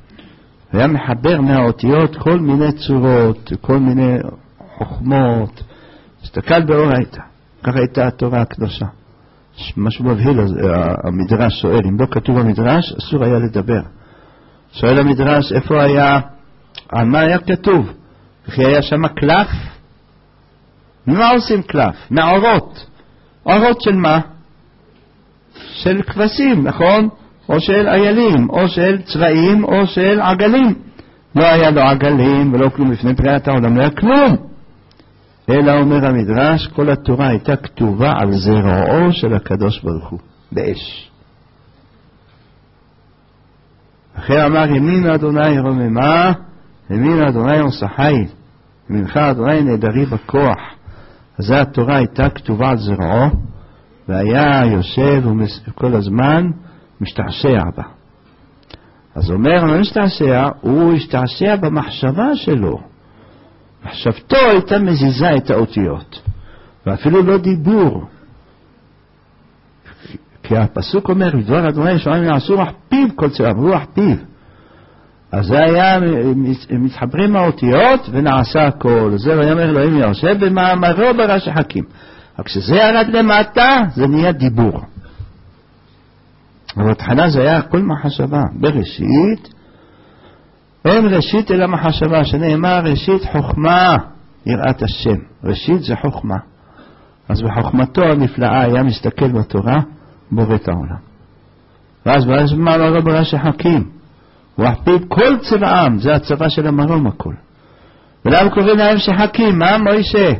היה מחבר מהאותיות כל מיני צורות, כל מיני חוכמות, הסתכל באורייתא. ככה הייתה התורה הקדושה. משהו מבהיל, המדרש שואל, אם לא כתוב במדרש, אסור היה לדבר. שואל המדרש, איפה היה, על מה היה כתוב? וכי היה שם קלף? מה עושים קלף? מעורות. עורות של מה? של כבשים, נכון? או של איילים, או של צבעים, או של עגלים. לא היה לו עגלים ולא כלום לפני בריאת העולם, לא היה כלום. אלא אומר המדרש, כל התורה הייתה כתובה על זרעו של הקדוש ברוך הוא, באש. אחרי אמר ימין אדוני רוממה, ימין אדוני עושה חיל, ימינך אדוני נהדרי בכוח. אז התורה הייתה כתובה על זרעו, והיה יושב כל הזמן משתעשע בה. אז אומר, לא משתעשע, הוא השתעשע במחשבה שלו. מחשבתו הייתה מזיזה את האותיות, ואפילו לא דיבור. כי הפסוק אומר, דבר אדוני שומעים יעשו רוח פיו כל צבב, רוח פיו. אז זה היה, מתחברים האותיות ונעשה הכל. זה ויאמר אלוהים יושב במאמרו בראש החכים. אבל כשזה ירד למטה, זה נהיה דיבור. אבל בתחילה זה היה כל מחשבה. בראשית, אין ראשית אלא מחשבה, שנאמר ראשית חוכמה יראת השם. ראשית זה חוכמה. אז בחוכמתו הנפלאה היה מסתכל בתורה, בורא את העולם. ואז במאמרו בראש החכים. ורחפיו כל צבעם, זה הצבא של המרום הכל. ולמה קוראים להם שחקים? מה מוישה?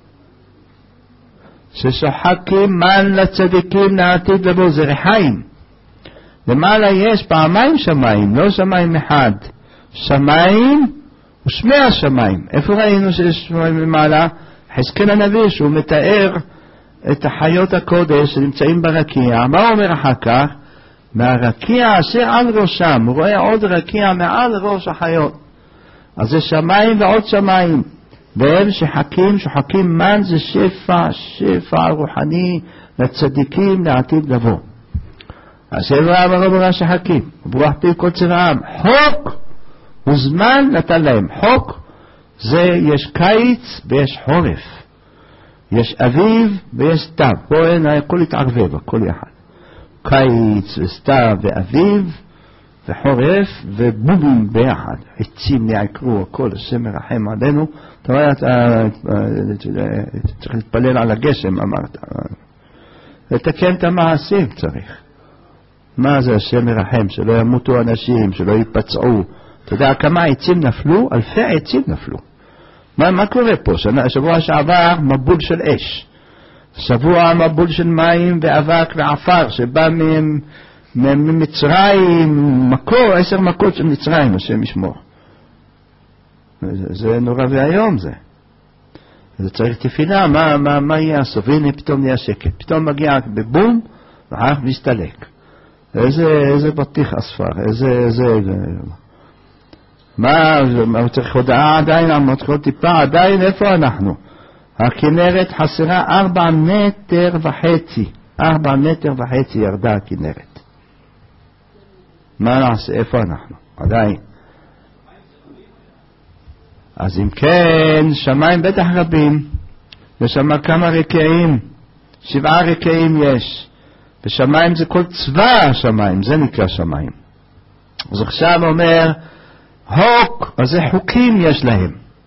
ששוחקים מן לצדיקים לעתיד לבוא, זה רחיים. למעלה יש פעמיים שמיים, לא שמיים אחד. שמיים ושמי השמיים. איפה ראינו שיש שמיים למעלה? חזקאל הנביא שהוא מתאר את החיות הקודש שנמצאים ברקיע. מה הוא אומר אחר כך? מהרקיע אשר על ראשם, הוא רואה עוד רקיע מעל ראש החיות. אז זה שמיים ועוד שמיים, והם שוחקים מן, זה שפע רוחני לצדיקים לעתיד לבוא. השבע אמרו בראש החכים, וברוח פיו כל צבעם, חוק וזמן נתן להם. חוק זה יש קיץ ויש חורף, יש אביב ויש סתיו, פה אין הכל התערבב, הכל יחד. קיץ וסתיו ואביב וחורף ובובים ביחד, עצים נעקרו, הכל, השם מרחם עלינו. אתה רואה, צריך להתפלל על הגשם, אמרת, לתקן את המעשים צריך. מה זה השם מרחם? שלא ימותו אנשים, שלא ייפצעו. אתה יודע כמה עצים נפלו? אלפי עצים נפלו. מה קורה פה? שבוע שעבר מבול של אש, שבוע מבול של מים ואבק ועפר שבא ממצרים, 10 מכות של מצרים, השם ישמור. זה נורא והיום זה. זה צריך תפילה, מה יהיה הסוף? הנה פתאום נהיה שקט, פתאום מגיע בבום ואחר מסתלק. איזה בטיח אספר, מה הוא צריך הודעה עדיין, המתחיל טיפה עדיין, איפה אנחנו? הכנרת חסרה 4.5 מטר, 4.5 מטר ירדה הכנרת. מה נעשה? איפה אנחנו? עדיין. אז אם כן, שמיים בטח רבים, ושמה כמה רקעים, 7 רקעים יש, ושמיים זה כל צבא השמיים, זה נקרא שמיים. אז עכשיו אומר, חוק, אז זה חוקים יש להם.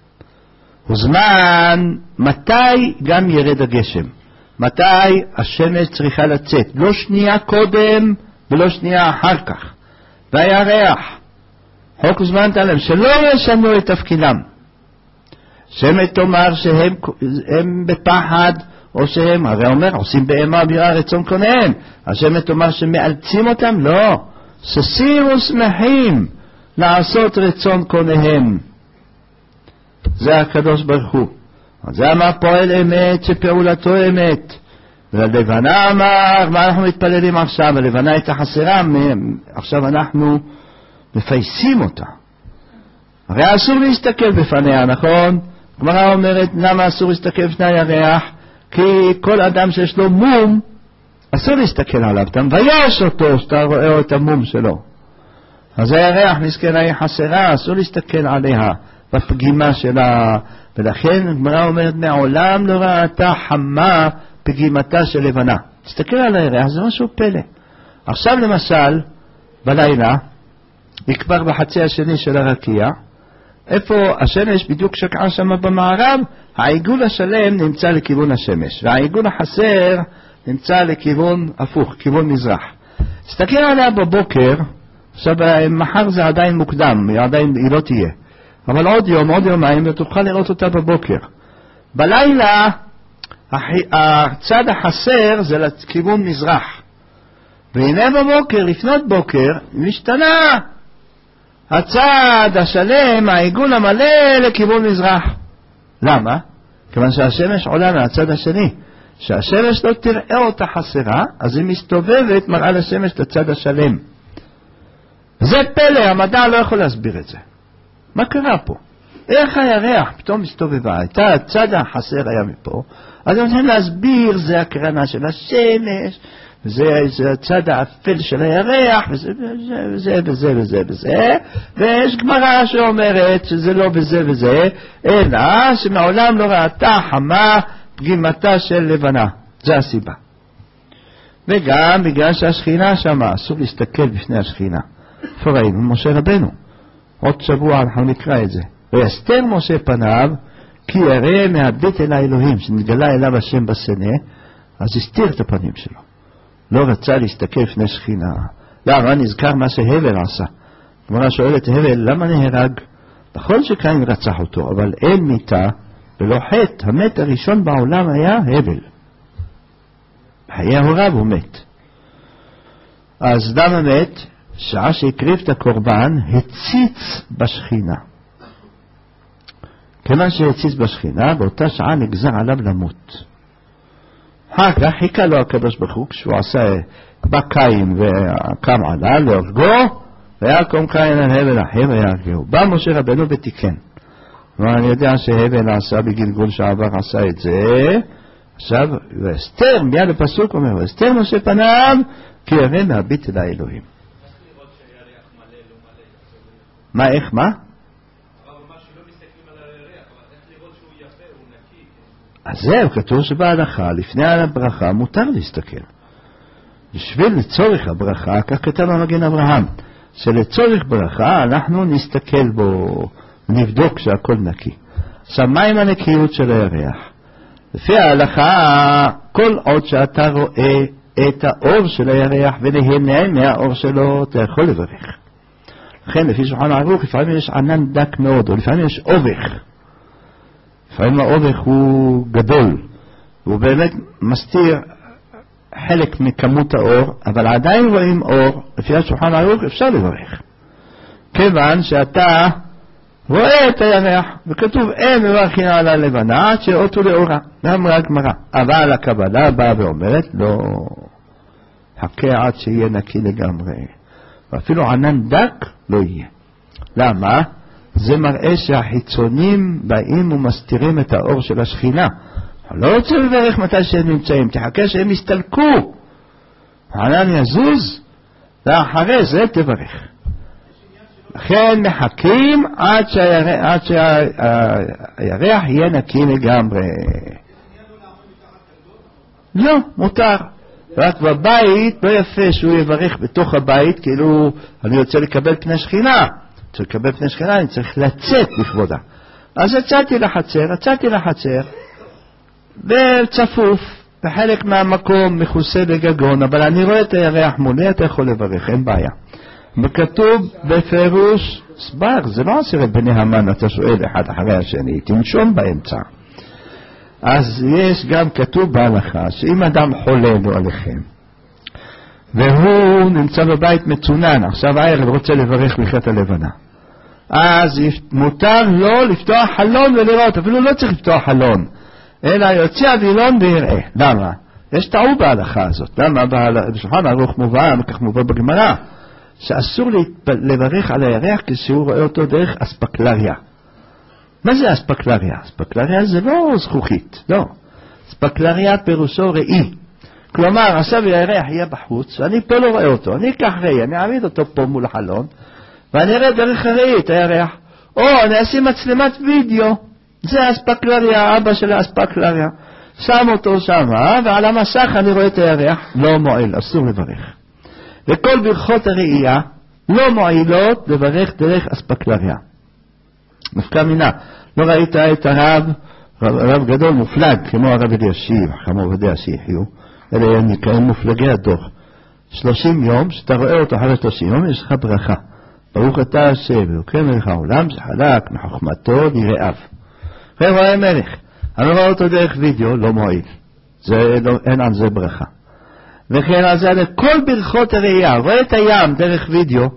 וזמן, מתי גם ירד הגשם? מתי השמש צריכה לצאת? לא שנייה קודם ולא שנייה אחר כך. והירח, חוק וזמן תלם, שלא ישנו את תפקידם. שמש תאמר שהם בפחד, או שהם, הרי אומר, עושים בהמה בירה רצון קוניהם. השמש תאמר שמאלצים אותם? לא. ששים ושמחים לעשות רצון קוניהם. זה הקדוש ברוך הוא. זה אמר פועל אמת שפעולתו אמת. וללבנה אמר, מה אנחנו מתפללים עכשיו? הלבנה הייתה חסרה, עכשיו אנחנו מפייסים אותה. הרי אסור להסתכל בפניה, נכון? גמרא אומרת, למה אסור להסתכל בפני הירח? כי כל אדם שיש לו מום, אסור להסתכל עליו, אתה מבייש אותו שאתה רואה את המום שלו. אז הירח מסכנה היא חסרה, אסור להסתכל עליה בפגימה שלה, ולכן גמרא אומרת, מעולם לא ראתה חמה פגימתה של לבנה. תסתכל על הירח, זה משהו פלא. עכשיו למשל, בלילה, נקבר בחצי השני של הרקיע, איפה השמש בדיוק שקעה שם במערב, העיגול השלם נמצא לכיוון השמש, והעיגול החסר נמצא לכיוון הפוך, כיוון מזרח. תסתכל עליה בבוקר, עכשיו מחר זה עדיין מוקדם, היא לא תהיה, אבל עוד יום, עוד יומיים, ותוכל לראות אותה בבוקר. בלילה הצד החסר זה לכיוון מזרח, והנה בבוקר, לפנות בוקר, משתנה הצד השלם, העיגול המלא לכיוון מזרח. למה? כיוון שהשמש עולה מהצד השני. שהשמש לא תראה אותה חסרה, אז היא מסתובבת, מראה לשמש את הצד השלם. זה פלא, המדע לא יכול להסביר את זה. מה קרה פה? איך הירח פתאום מסתובבה? הייתה הצד החסר היה מפה, אז אני רוצה להסביר, זה הקרנה של השמש, וזה הצד האפל של הירח, וזה וזה וזה וזה וזה, ויש גמרא שאומרת שזה לא וזה וזה, אלא שמעולם לא ראתה חמה פגימתה של לבנה. זה הסיבה. וגם בגלל שהשכינה שם, אסור להסתכל בפני השכינה. איפה ראינו? משה רבנו. עוד שבוע אנחנו נקרא את זה. ויסתר משה פניו, כי ירא מהביט אל האלוהים, שנתגלה אליו השם בסנה, אז הסתיר את הפנים שלו. לא רצה להסתכל לפני שכינה. למה נזכר מה שהבל עשה? כלומר שואלת הבל, למה נהרג? נכון שקין רצח אותו, אבל אין מיתה ולא חטא. המת הראשון בעולם היה הבל. חיי הוריו הוא מת. אז למה מת? שעה שהקריב את הקורבן, הציץ בשכינה. כיוון שהציץ בשכינה, באותה שעה נגזר עליו למות. אחר כך חיכה לו הקדוש ברוך הוא, כשהוא עשה בקין וקם עלה להורגו, ויקום קין על הבל אחיו ויהרגהו. בא משה רבנו ותיקן. ואני יודע שהבל עשה בגלגול שעבר עשה את זה. עכשיו, ואסתר, מיד הפסוק אומר, ואסתר משה פניו, כי ירא מהביט אל האלוהים. מה, איך, מה? אז זהו, כתוב שבהלכה, לפני הברכה, מותר להסתכל. בשביל לצורך הברכה, כך כתב המגן אברהם, שלצורך ברכה אנחנו נסתכל בו, נבדוק שהכל נקי. עכשיו, מה עם הנקיות של הירח? לפי ההלכה, כל עוד שאתה רואה את האור של הירח ונהנה מהאור שלו, אתה יכול לברך. לכן, לפי שולחן ערוך, לפעמים יש ענן דק מאוד, או לפעמים יש אובך. לפעמים האובך הוא גדול, הוא באמת מסתיר חלק מכמות האור, אבל עדיין רואים אור, לפי השולחן ערוך אפשר לברך. כיוון שאתה רואה את הירח, וכתוב אין מברכין על הלבנה עד שאותו לאורה, אמרה הגמרא. אבל הקבלה באה ואומרת לא, חכה עד שיהיה נקי לגמרי, ואפילו ענן דק לא יהיה. למה? זה מראה שהחיצונים באים ומסתירים את האור של השכינה. לא רוצה לברך מתי שהם נמצאים, תחכה שהם יסתלקו, הענן יזוז, ואחרי זה תברך. לכן מחכים עד שהירח יהיה נקי לגמרי. לא, מותר. רק בבית לא יפה שהוא יברך בתוך הבית, כאילו אני רוצה לקבל פני שכינה. צריך לקבל פני שכינה, אני צריך לצאת לכבודה. אז יצאתי לחצר, וצפוף, בחלק מהמקום מכוסה בגגון, אבל אני רואה את הירח מולי, אתה יכול לברך, אין בעיה. וכתוב בפירוש, סבר, זה לא עשרת בני המן, אתה שואל אחד אחרי השני, תנשום באמצע. אז יש גם כתוב בהלכה, שאם אדם חולה לו עליכם, והוא נמצא בבית מצונן, עכשיו הערב רוצה לברך מלכת הלבנה, אז מותר לו לפתוח חלון ולראות, אפילו לא צריך לפתוח חלון, אלא יוצא הווילון ויראה. למה? יש טעות בהלכה הזאת. למה? בשולחן ערוך מובא, כך מובא בגמרא, שאסור לברך על הירח כשהוא רואה אותו דרך אספקלריה. מה זה אספקלריה? אספקלריה זה לא זכוכית, לא. אספקלריה פירושו ראי. כלומר, עכשיו הירח יהיה בחוץ, ואני פה לא רואה אותו, אני אקח ראי, אני אעמיד אותו פה מול החלון, ואני אראה דרך הראי את הירח. או אני אשים מצלמת וידאו, זה אספקלריה, אבא של האספקלריה. שם אותו שם, ועל המסך אני רואה את הירח, לא מועיל, אסור לברך. וכל ברכות הראייה לא מועילות לברך דרך אספקלריה. נפקא מינה, לא ראית את הרב גדול מופלג, כמו הרב אלישיב, כמו עובדי השיחיו, אלה נקראים מופלגי הדור. 30 יום, שאתה רואה אותו אחרי 30 יום, יש לך ברכה. ברוך אתה השם, ואוקם מלך העולם, שחלק מחוכמתו לרעיו. ורואה מלך, אני רואה אותו דרך וידאו, לא מועיל. אין על זה ברכה. וכן על זה כל ברכות הראייה, רואה את הים דרך וידאו,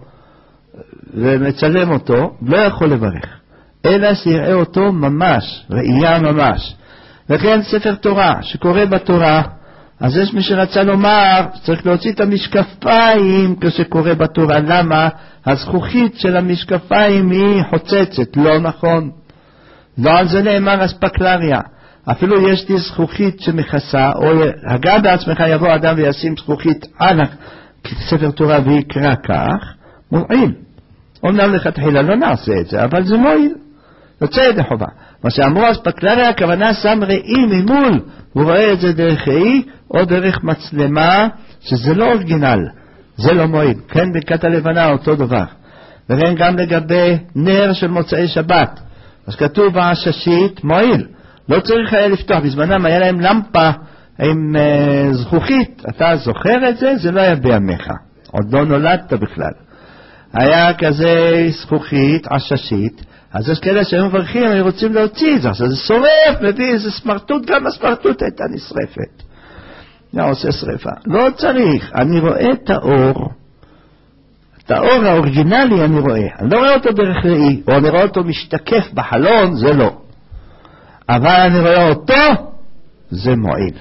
ומצלם אותו, לא יכול לברך. אלא שיראה אותו ממש, ראייה ממש. וכן ספר תורה, שקורא בתורה, אז יש מי שרצה לומר, צריך להוציא את המשקפיים כשקורא בתורה. למה? הזכוכית של המשקפיים היא חוצצת, לא נכון. לא על זה נאמר אספקלריה. אפילו יש לי זכוכית שמכסה, או הגע בעצמך יבוא אדם וישים זכוכית על ספר תורה ויקרא כך, מועיל. אומנם לכתחילה לא נעשה את זה, אבל זה מועיל. יוצא ידי חובה. מה שאמרו אספקלריה, הכוונה שם ראי ממול, הוא רואה את זה דרך ראי, או דרך מצלמה, שזה לא אורגינל, זה לא מועיל. כן, ברכת הלבנה אותו דבר. וכן גם לגבי נר של מוצאי שבת. אז כתוב העששית, מועיל. לא צריך היה לפתוח, בזמנם היה להם למפה עם זכוכית. אתה זוכר את זה? זה לא היה בימיך. עוד לא נולדת בכלל. היה כזה זכוכית, עששית, אז יש כאלה שהיו מברכים, הם רוצים להוציא את זה, אז זה שורף, מביא איזה סמרטוט, גם הסמרטוט הייתה נשרפת. עושה שריפה. לא צריך, אני רואה את האור, את האור האורגינלי אני רואה, אני לא רואה אותו דרך ראי, או אני רואה אותו משתקף בחלון, זה לא. אבל אני רואה אותו, זה מועיל.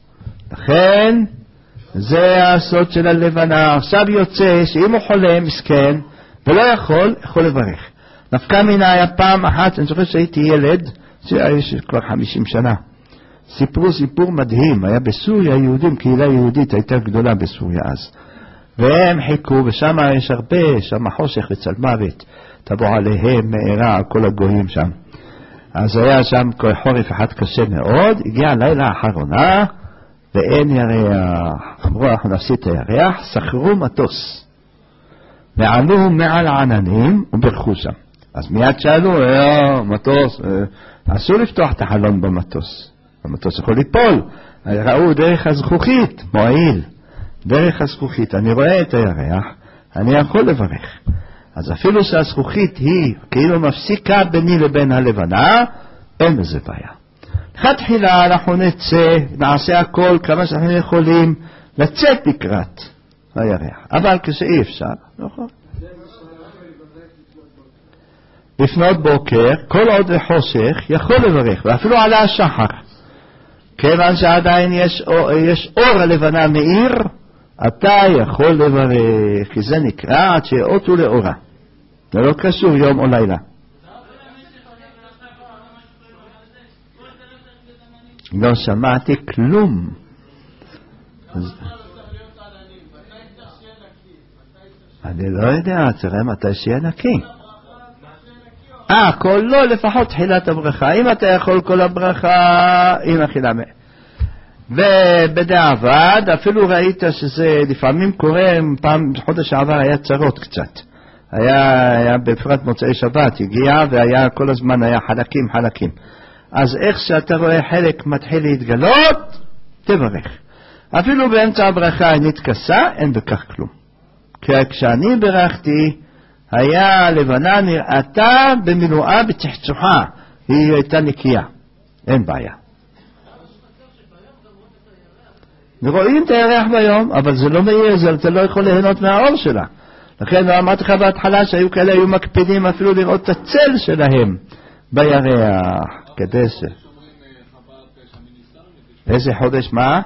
לכן, זה הסוד של הלבנה. עכשיו יוצא שאם הוא חולה, מסכן, ולא יכול לברך. נפקא מינה היה פעם אחת, אני זוכר שהייתי ילד, יש כבר 50 שנה. סיפרו סיפור מדהים, היה בסוריה יהודים, קהילה יהודית הייתה גדולה בסוריה אז. והם חיכו, ושם יש הרבה, שם חושך וצלמוות, תבוא עליהם מארה על כל הגויים שם. אז היה שם חורף אחד קשה מאוד, הגיע הלילה האחרונה, ואין ירח. אמרו, אנחנו נפסיד את הירח, סחרו מטוס. ועלו מעל העננים וברכו שם. אז מיד שאלו, מטוס, אסור לפתוח את החלון במטוס. המטוס יכול ליפול. ראו דרך הזכוכית, מועיל. דרך הזכוכית, אני רואה את הירח, אני יכול לברך. אז אפילו שהזכוכית היא כאילו מפסיקה ביני לבין הלבנה, אין בזה בעיה. תחילה אנחנו נצא, נעשה הכל כמה שאנחנו יכולים לצאת לקראת הירח. אבל כשאי אפשר, נכון? לפנות בוקר, כל עוד וחושך, יכול לברך, ואפילו עלה השחר. כיוון שעדיין יש אור הלבנה מאיר, אתה יכול לברך, כי זה נקרא עד שיאותו לאורה. זה לא קשור יום או לילה. לא שמעתי כלום. אני לא יודע, תראה מתי שיהיה נקי. כל לא, לפחות תחילת הברכה. אם אתה יכול כל הברכה, אם אכילה. ובדיעבד, אפילו ראית שזה לפעמים קורה, פעם חודש העבר היה צרות קצת. היה בפרט מוצאי שבת, הגיע והיה כל הזמן היה חלקים. אז איך שאתה רואה חלק מתחיל להתגלות, תברך. אפילו באמצע הברכה נתכסה, אין בכך כלום. כי כשאני ברכתי, היה לבנה נראתה במילואה בצחצוחה, היא הייתה נקייה, אין בעיה. ורואים את הירח ביום, אבל זה לא מאיר, אתה לא יכול ליהנות מהאור שלה. לכן לא אמרתי לך בהתחלה שהיו כאלה, היו מקפידים אפילו לראות את הצל שלהם בירח, כדי ש... איזה חודש, מה?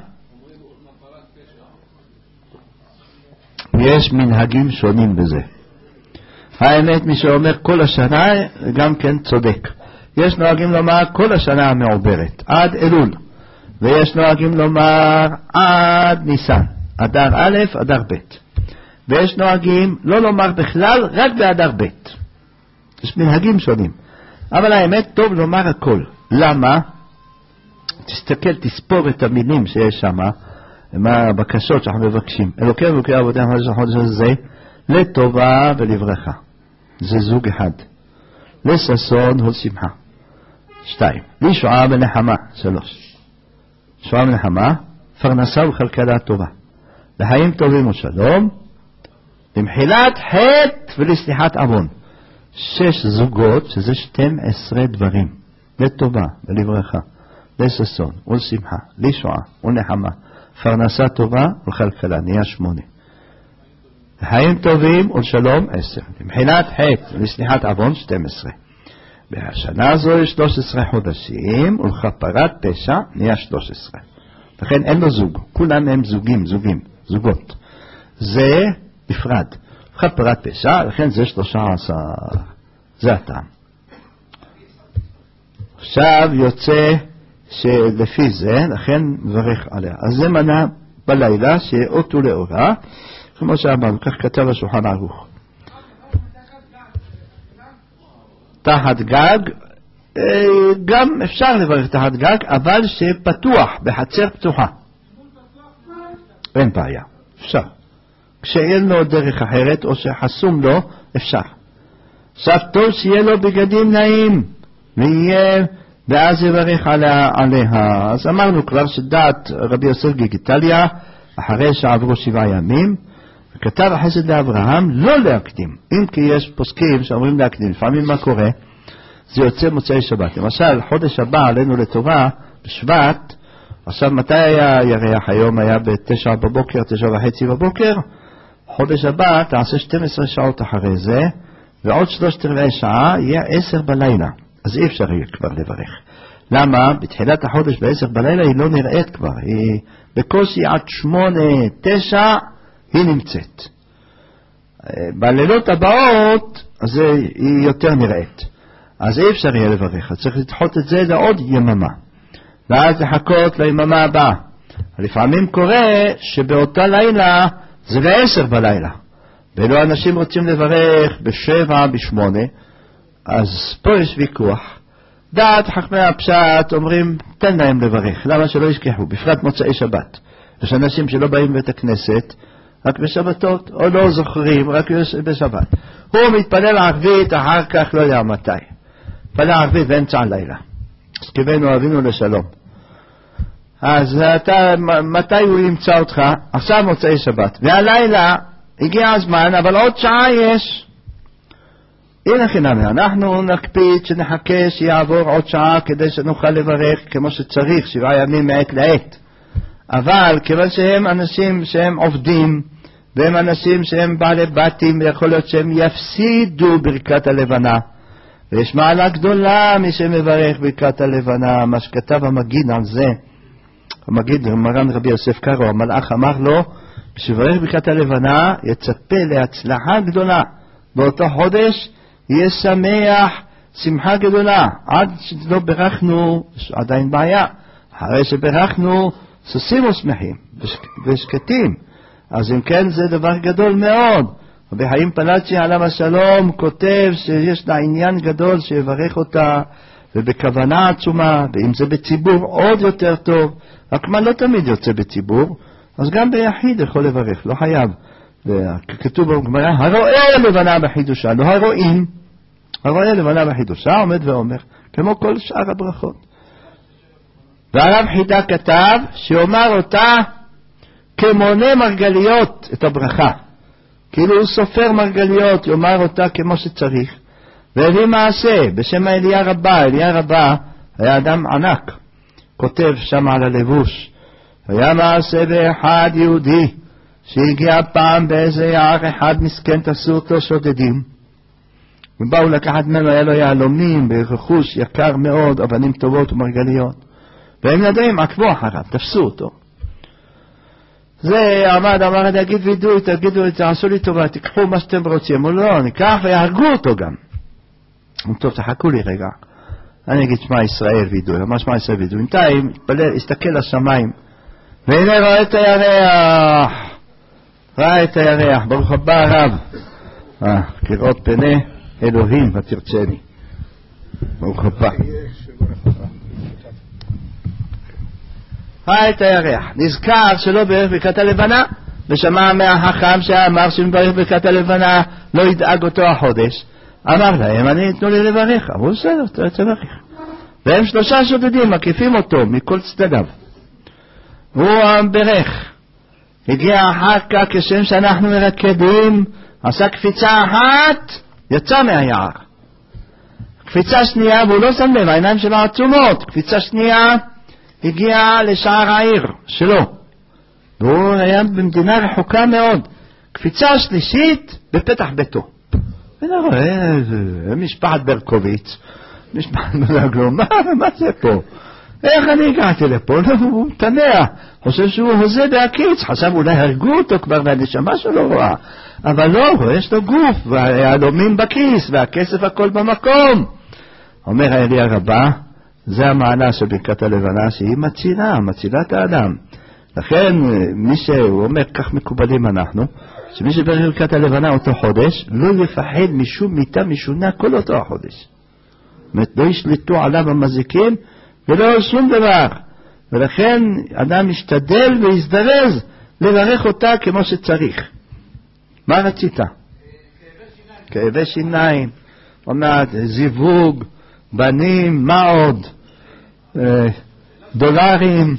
יש מנהגים שונים בזה. האמת, מי שאומר כל השנה, גם כן צודק. יש נוהגים לומר כל השנה המעוברת, עד אלול. ויש נוהגים לומר עד ניסן, אדר א', אדר ב'. ויש נוהגים לא לומר בכלל, רק באדר ב'. יש מנהגים שונים. אבל האמת, טוב לומר הכל. למה? תסתכל, תספור את המילים שיש שם, מה הבקשות שאנחנו מבקשים. אלוקי עבודה החודש הזה, לטובה ולברכה. זה זוג אחד. לששון ולשמחה. 2. לישועה ונחמה. 3. שועה ונחמה, פרנסה וכלכלה טובה. לחיים טובים ושלום, למחילת חטא ולסליחת עוון. 6 זוגות, שזה 12 דברים. לטובה ולברכה. לששון ולשמחה, לישועה ולנחמה, פרנסה טובה ולכלכלה, נהיה 8. חיים טובים ולשלום 10. מבחינת חטא ולסליחת עוון 12. בשנה זו יש 13 חודשים ולכפרת פשע נהיה 13. לכן אין לו זוג, כולם הם זוגות. זה נפרד. כפרת פשע, לכן זה 13. זה הטעם. עכשיו יוצא שלפי זה, לכן מברך עליה. אז זה מנה בלילה שאותו לאורה, כמו שאמרנו, כך כתב השולחן ערוך. תחת גג, גם אפשר לברך תחת גג, אבל שפתוח, בחצר פתוחה. אין בעיה, אפשר. כשאין לו דרך אחרת, או שחסום לו, אפשר. עכשיו טוב שיהיה לו בגדים נעים, ויהיה, ואז יברך עליה. אז אמרנו כבר שדעת רבי יוסף גיגיטליה, אחרי שעברו 7 ימים, וכתב החסד לאברהם לא להקדים. אם כי יש פוסקים שאומרים להקדים, לפעמים מה קורה? זה יוצא מוצאי שבת. למשל, חודש הבא עלינו לטובה, בשבט, עכשיו מתי היה ירח? היום היה ב9 בבוקר, 9:30 בבוקר, חודש הבא תעשה 12 שעות אחרי זה, ועוד 3/4 שעה יהיה 10 בלילה. אז אי אפשר יהיה כבר לברך. למה? בתחילת החודש ב10 בלילה היא לא נראית כבר. היא בקושי עד 8-9 היא נמצאת. בלילות הבאות אז היא יותר נראית. אז אי אפשר יהיה לברך. אז צריך לדחות את זה לעוד יממה. ואז לחכות ליממה הבאה. לפעמים קורה שבאותה לילה זה ב10 בלילה. ולא אנשים רוצים לברך ב7, ב8. אז פה יש ויכוח. דעת חכמי הפשט אומרים, תן להם לברך. למה שלא ישכחו? בפרט מוצאי שבת. יש אנשים שלא באים בית הכנסת רק בשבתות, או לא זוכרים, רק בשבת. הוא מתפלל ערבית, אחר כך לא יודע מתי. מתפלל ערבית באמצע הלילה. אז קיווינו אבינו לשלום. אז מתי הוא ימצא אותך? עכשיו מוצאי שבת. והלילה הגיע הזמן, אבל עוד שעה יש. הנה חינם, אנחנו נקפיד שנחכה שיעבור עוד שעה כדי שנוכל לברך כמו שצריך, 7 ימים מעת לעת. אבל כיוון שהם אנשים שהם עובדים, והם אנשים שהם בעלי בתים, ויכול להיות שהם יפסידו ברכת הלבנה. ויש מעלה גדולה מי שמברך ברכת הלבנה, מה שכתב המגיד על זה. המגיד, מרן רבי יוסף קארו, המלאך אמר לו, כשברך ברכת הלבנה יצפה להצלחה גדולה. באותו חודש יהיה שמח, שמחה גדולה. עד שלא ברכנו, יש עדיין בעיה. אחרי שברכנו, סוסים ושמחים ושקטים. אז אם כן זה דבר גדול מאוד. רבי חיים פלאצ'י עליו השלום כותב שיש לה עניין גדול שיברך אותה, ובכוונה עצומה, ואם זה בציבור עוד יותר טוב. רק מה לא תמיד יוצא בציבור, אז גם ביחיד יכול לברך, לא חייב. כתוב בגמרא, הרואה לבנה בחידושה, לא הרואים. הרואה לבנה בחידושה עומד ואומר, כמו כל שאר הברכות. והרב חידה כתב שאומר אותה כמונה מרגליות את הברכה. כאילו הוא סופר מרגליות, יאמר אותה כמו שצריך. והביא מעשה בשם אליה רבה. אליה רבה היה אדם ענק. כותב שם על הלבוש. היה מעשה באחד יהודי שהגיע פעם באיזה יער אחד מסכן, תעשו אותו שודדים. ובאו לקחת ממנו, היה לו יהלומים ברכוש יקר מאוד, אבנים טובות ומרגליות. והם ידעים, עקבו אחריו, תפסו אותו. זה עמד, אמר, תגידו, תעשו לי טובה, תיקחו מה שאתם רוצים. אמרו, לא, ניקח ויהרגו אותו גם. טוב, תחכו לי רגע. אני אגיד שמע ישראל וידוי, אמר שמע ישראל וידוי. בינתיים, הסתכל לשמיים, והנה ראה את הירח. ראה את הירח, ברוך הבא הרב. כראות פני אלוהים ותרצני. ברוך הבא. ראה את הירח. נזכר שלא ברך ברכת הלבנה, ושמע מהחכם שאמר שמברך ברכת הלבנה לא ידאג אותו החודש. אמר להם, אני אתנו לי לברך. אמרו, בסדר, תברך. והם 3 שודדים, מקיפים אותו מכל צדדיו. הוא ברך. הגיע אחר כך, כשם שאנחנו מרקדים, עשה קפיצה אחת, יצא מהיער. קפיצה שנייה, והוא לא שם לב, העיניים שלו עצומות. קפיצה שנייה, הגיע לשער העיר שלו, והוא היה במדינה רחוקה מאוד. קפיצה שלישית בפתח ביתו. ואני רואה, משפחת ברקוביץ, משפחת בלגלום, מה זה פה? איך אני הגעתי לפה? הוא תנע, חושב שהוא הוזה בהקיץ, חשב אולי הרגו אותו כבר והנשמה שלו רואה, אבל לא, יש לו גוף, והיהלומים בכיס, והכסף הכל במקום. אומר האלי הרבה, זה המעלה של ברכת הלבנה, שהיא מצילה את האדם. לכן מי שהוא אומר, כך מקובלים אנחנו, שמי שברכת הלבנה אותו חודש, לא יפחד משום מיטה משונה כל אותו החודש. זאת אומרת, לא ישלטו עליו המזיקים, ולא שום דבר. ולכן אדם משתדל ויזדרז לברך אותה כמו שצריך. מה רצית? כאבי שיניים, אומרת, זיווג, בנים, מה עוד? דולרים.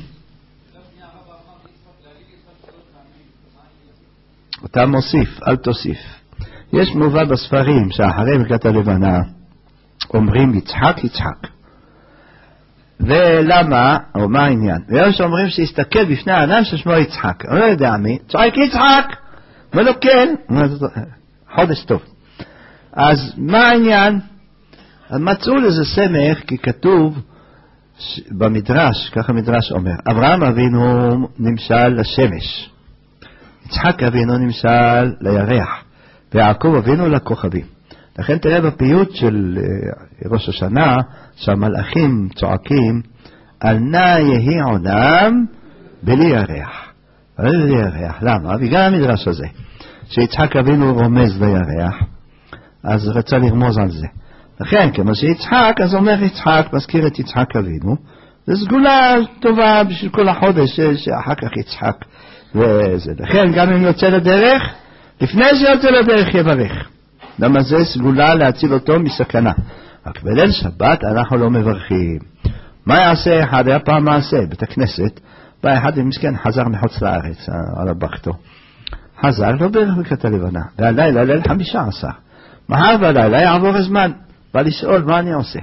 אתה מוסיף, אל תוסיף. יש מובא בספרים שאחרי ברכת הלבנה אומרים יצחק יצחק. ולמה, או מה העניין? ויש אומרים שיסתכל בפני האדם ששמו יצחק. אני לא יודע מי, צועק יצחק! ולא כן, חודש טוב. אז מה העניין? אז מצאו לזה סמך, כי כתוב במדרש, ככה המדרש אומר, אברהם אבינו נמשל לשמש, יצחק אבינו נמשל לירח, ויעקב אבינו לכוכבים. לכן תראה בפיוט של ראש השנה, שהמלאכים צועקים, אל נא יהי עולם בלי ירח. בלי ירח, למה? בגלל המדרש הזה, שיצחק אבינו רומז לירח, אז רצה לרמוז על זה. לכן, כמו שיצחק, אז אומר יצחק, מזכיר את יצחק אבינו, זו סגולה טובה בשביל כל החודש, שאחר כך יצחק וזה. לכן, גם אם יוצא לדרך, לפני שיוצא לדרך יברך. למה זה סגולה להציל אותו מסכנה. רק בליל שבת אנחנו לא מברכים. מה יעשה אחד? היה פעם מעשה, בית הכנסת, בא אחד ומסכן חזר מחוץ לארץ, על הבכתו. חזר, לא ברכת הלבנה, והלילה, ליל 15. מחר בלילה יעבור הזמן, בא לשאול מה אני עושה.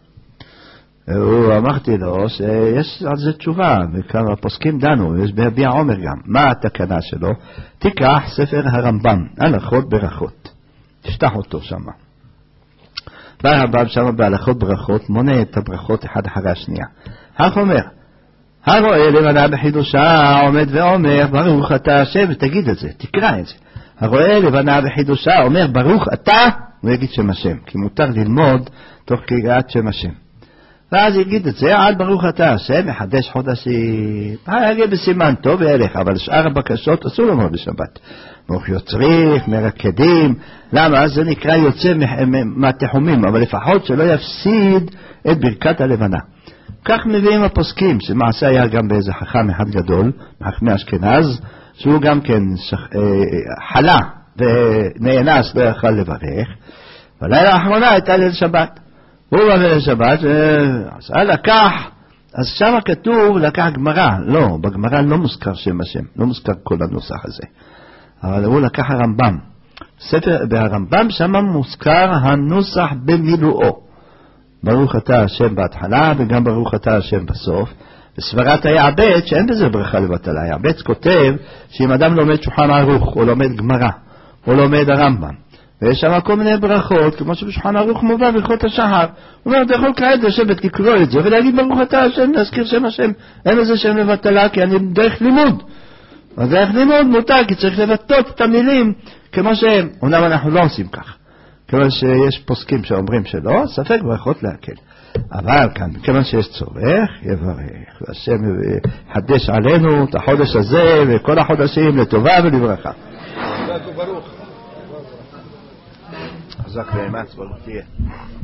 אמרתי לו שיש על זה תשובה, וכמה פוסקים דנו, יש בהביע עומר גם. מה התקנה שלו? תיקח ספר הרמב"ם, הלכות ברכות. תפתח אותו שם. והרמב"ם שם בהלכות ברכות מונה את הברכות אחד אחרי השנייה. כך אומר, הרואה לבנה בחידושה עומד ואומר ברוך אתה השם, ותגיד את זה, תקרא את זה. הרואה לבנה בחידושה אומר ברוך אתה, הוא יגיד שם השם, כי מותר ללמוד תוך קריאת שם השם. ואז יגיד את זה, עד ברוך אתה השם, מחדש חודשים. יגיד בסימן טוב וילך, אבל שאר הבקשות אסור לומר בשבת. ברוך יוצריך, מרקדים, למה? זה נקרא יוצא מהתחומים, אבל לפחות שלא יפסיד את ברכת הלבנה. כך מביאים הפוסקים, שמעשה היה גם באיזה חכם אחד גדול, חכמי אשכנז, שהוא גם כן חלה ונאנס, לא יכל לברך, והלילה האחרונה הייתה ליל שבת. הוא בא ליל שבת, לקח, אז שם כתוב לקח גמרא, לא, בגמרא לא מוזכר שם השם, לא מוזכר כל הנוסח הזה. אבל הוא לקח הרמב"ם. בהרמב"ם שם מוזכר הנוסח במילואו. ברוך אתה השם בהתחלה וגם ברוך אתה השם בסוף. בסברת היעבץ שאין בזה ברכה לבטלה. היעבץ כותב שאם אדם לומד שולחן ערוך או לומד גמרא או לומד הרמב"ם ויש שם כל מיני ברכות כמו שבשולחן ערוך מובא ברכות השחר, הוא אומר אתה יכול כעת לשבת לקרוא את זה ולהגיד ברוך אתה השם, להזכיר שם השם, אין לזה שם לבטלה כי אני דרך לימוד. אז דרך לימוד מותר, כי צריך לבטאות את המילים כמו שהם. אומנם אנחנו לא עושים כך, כיוון שיש פוסקים שאומרים שלא, ספק ברכות להקל. אבל כאן, כיוון שיש צורך, יברך. והשם יחדש עלינו את החודש הזה וכל החודשים לטובה ולברכה. חזק ואמץ, ברוך תהיה.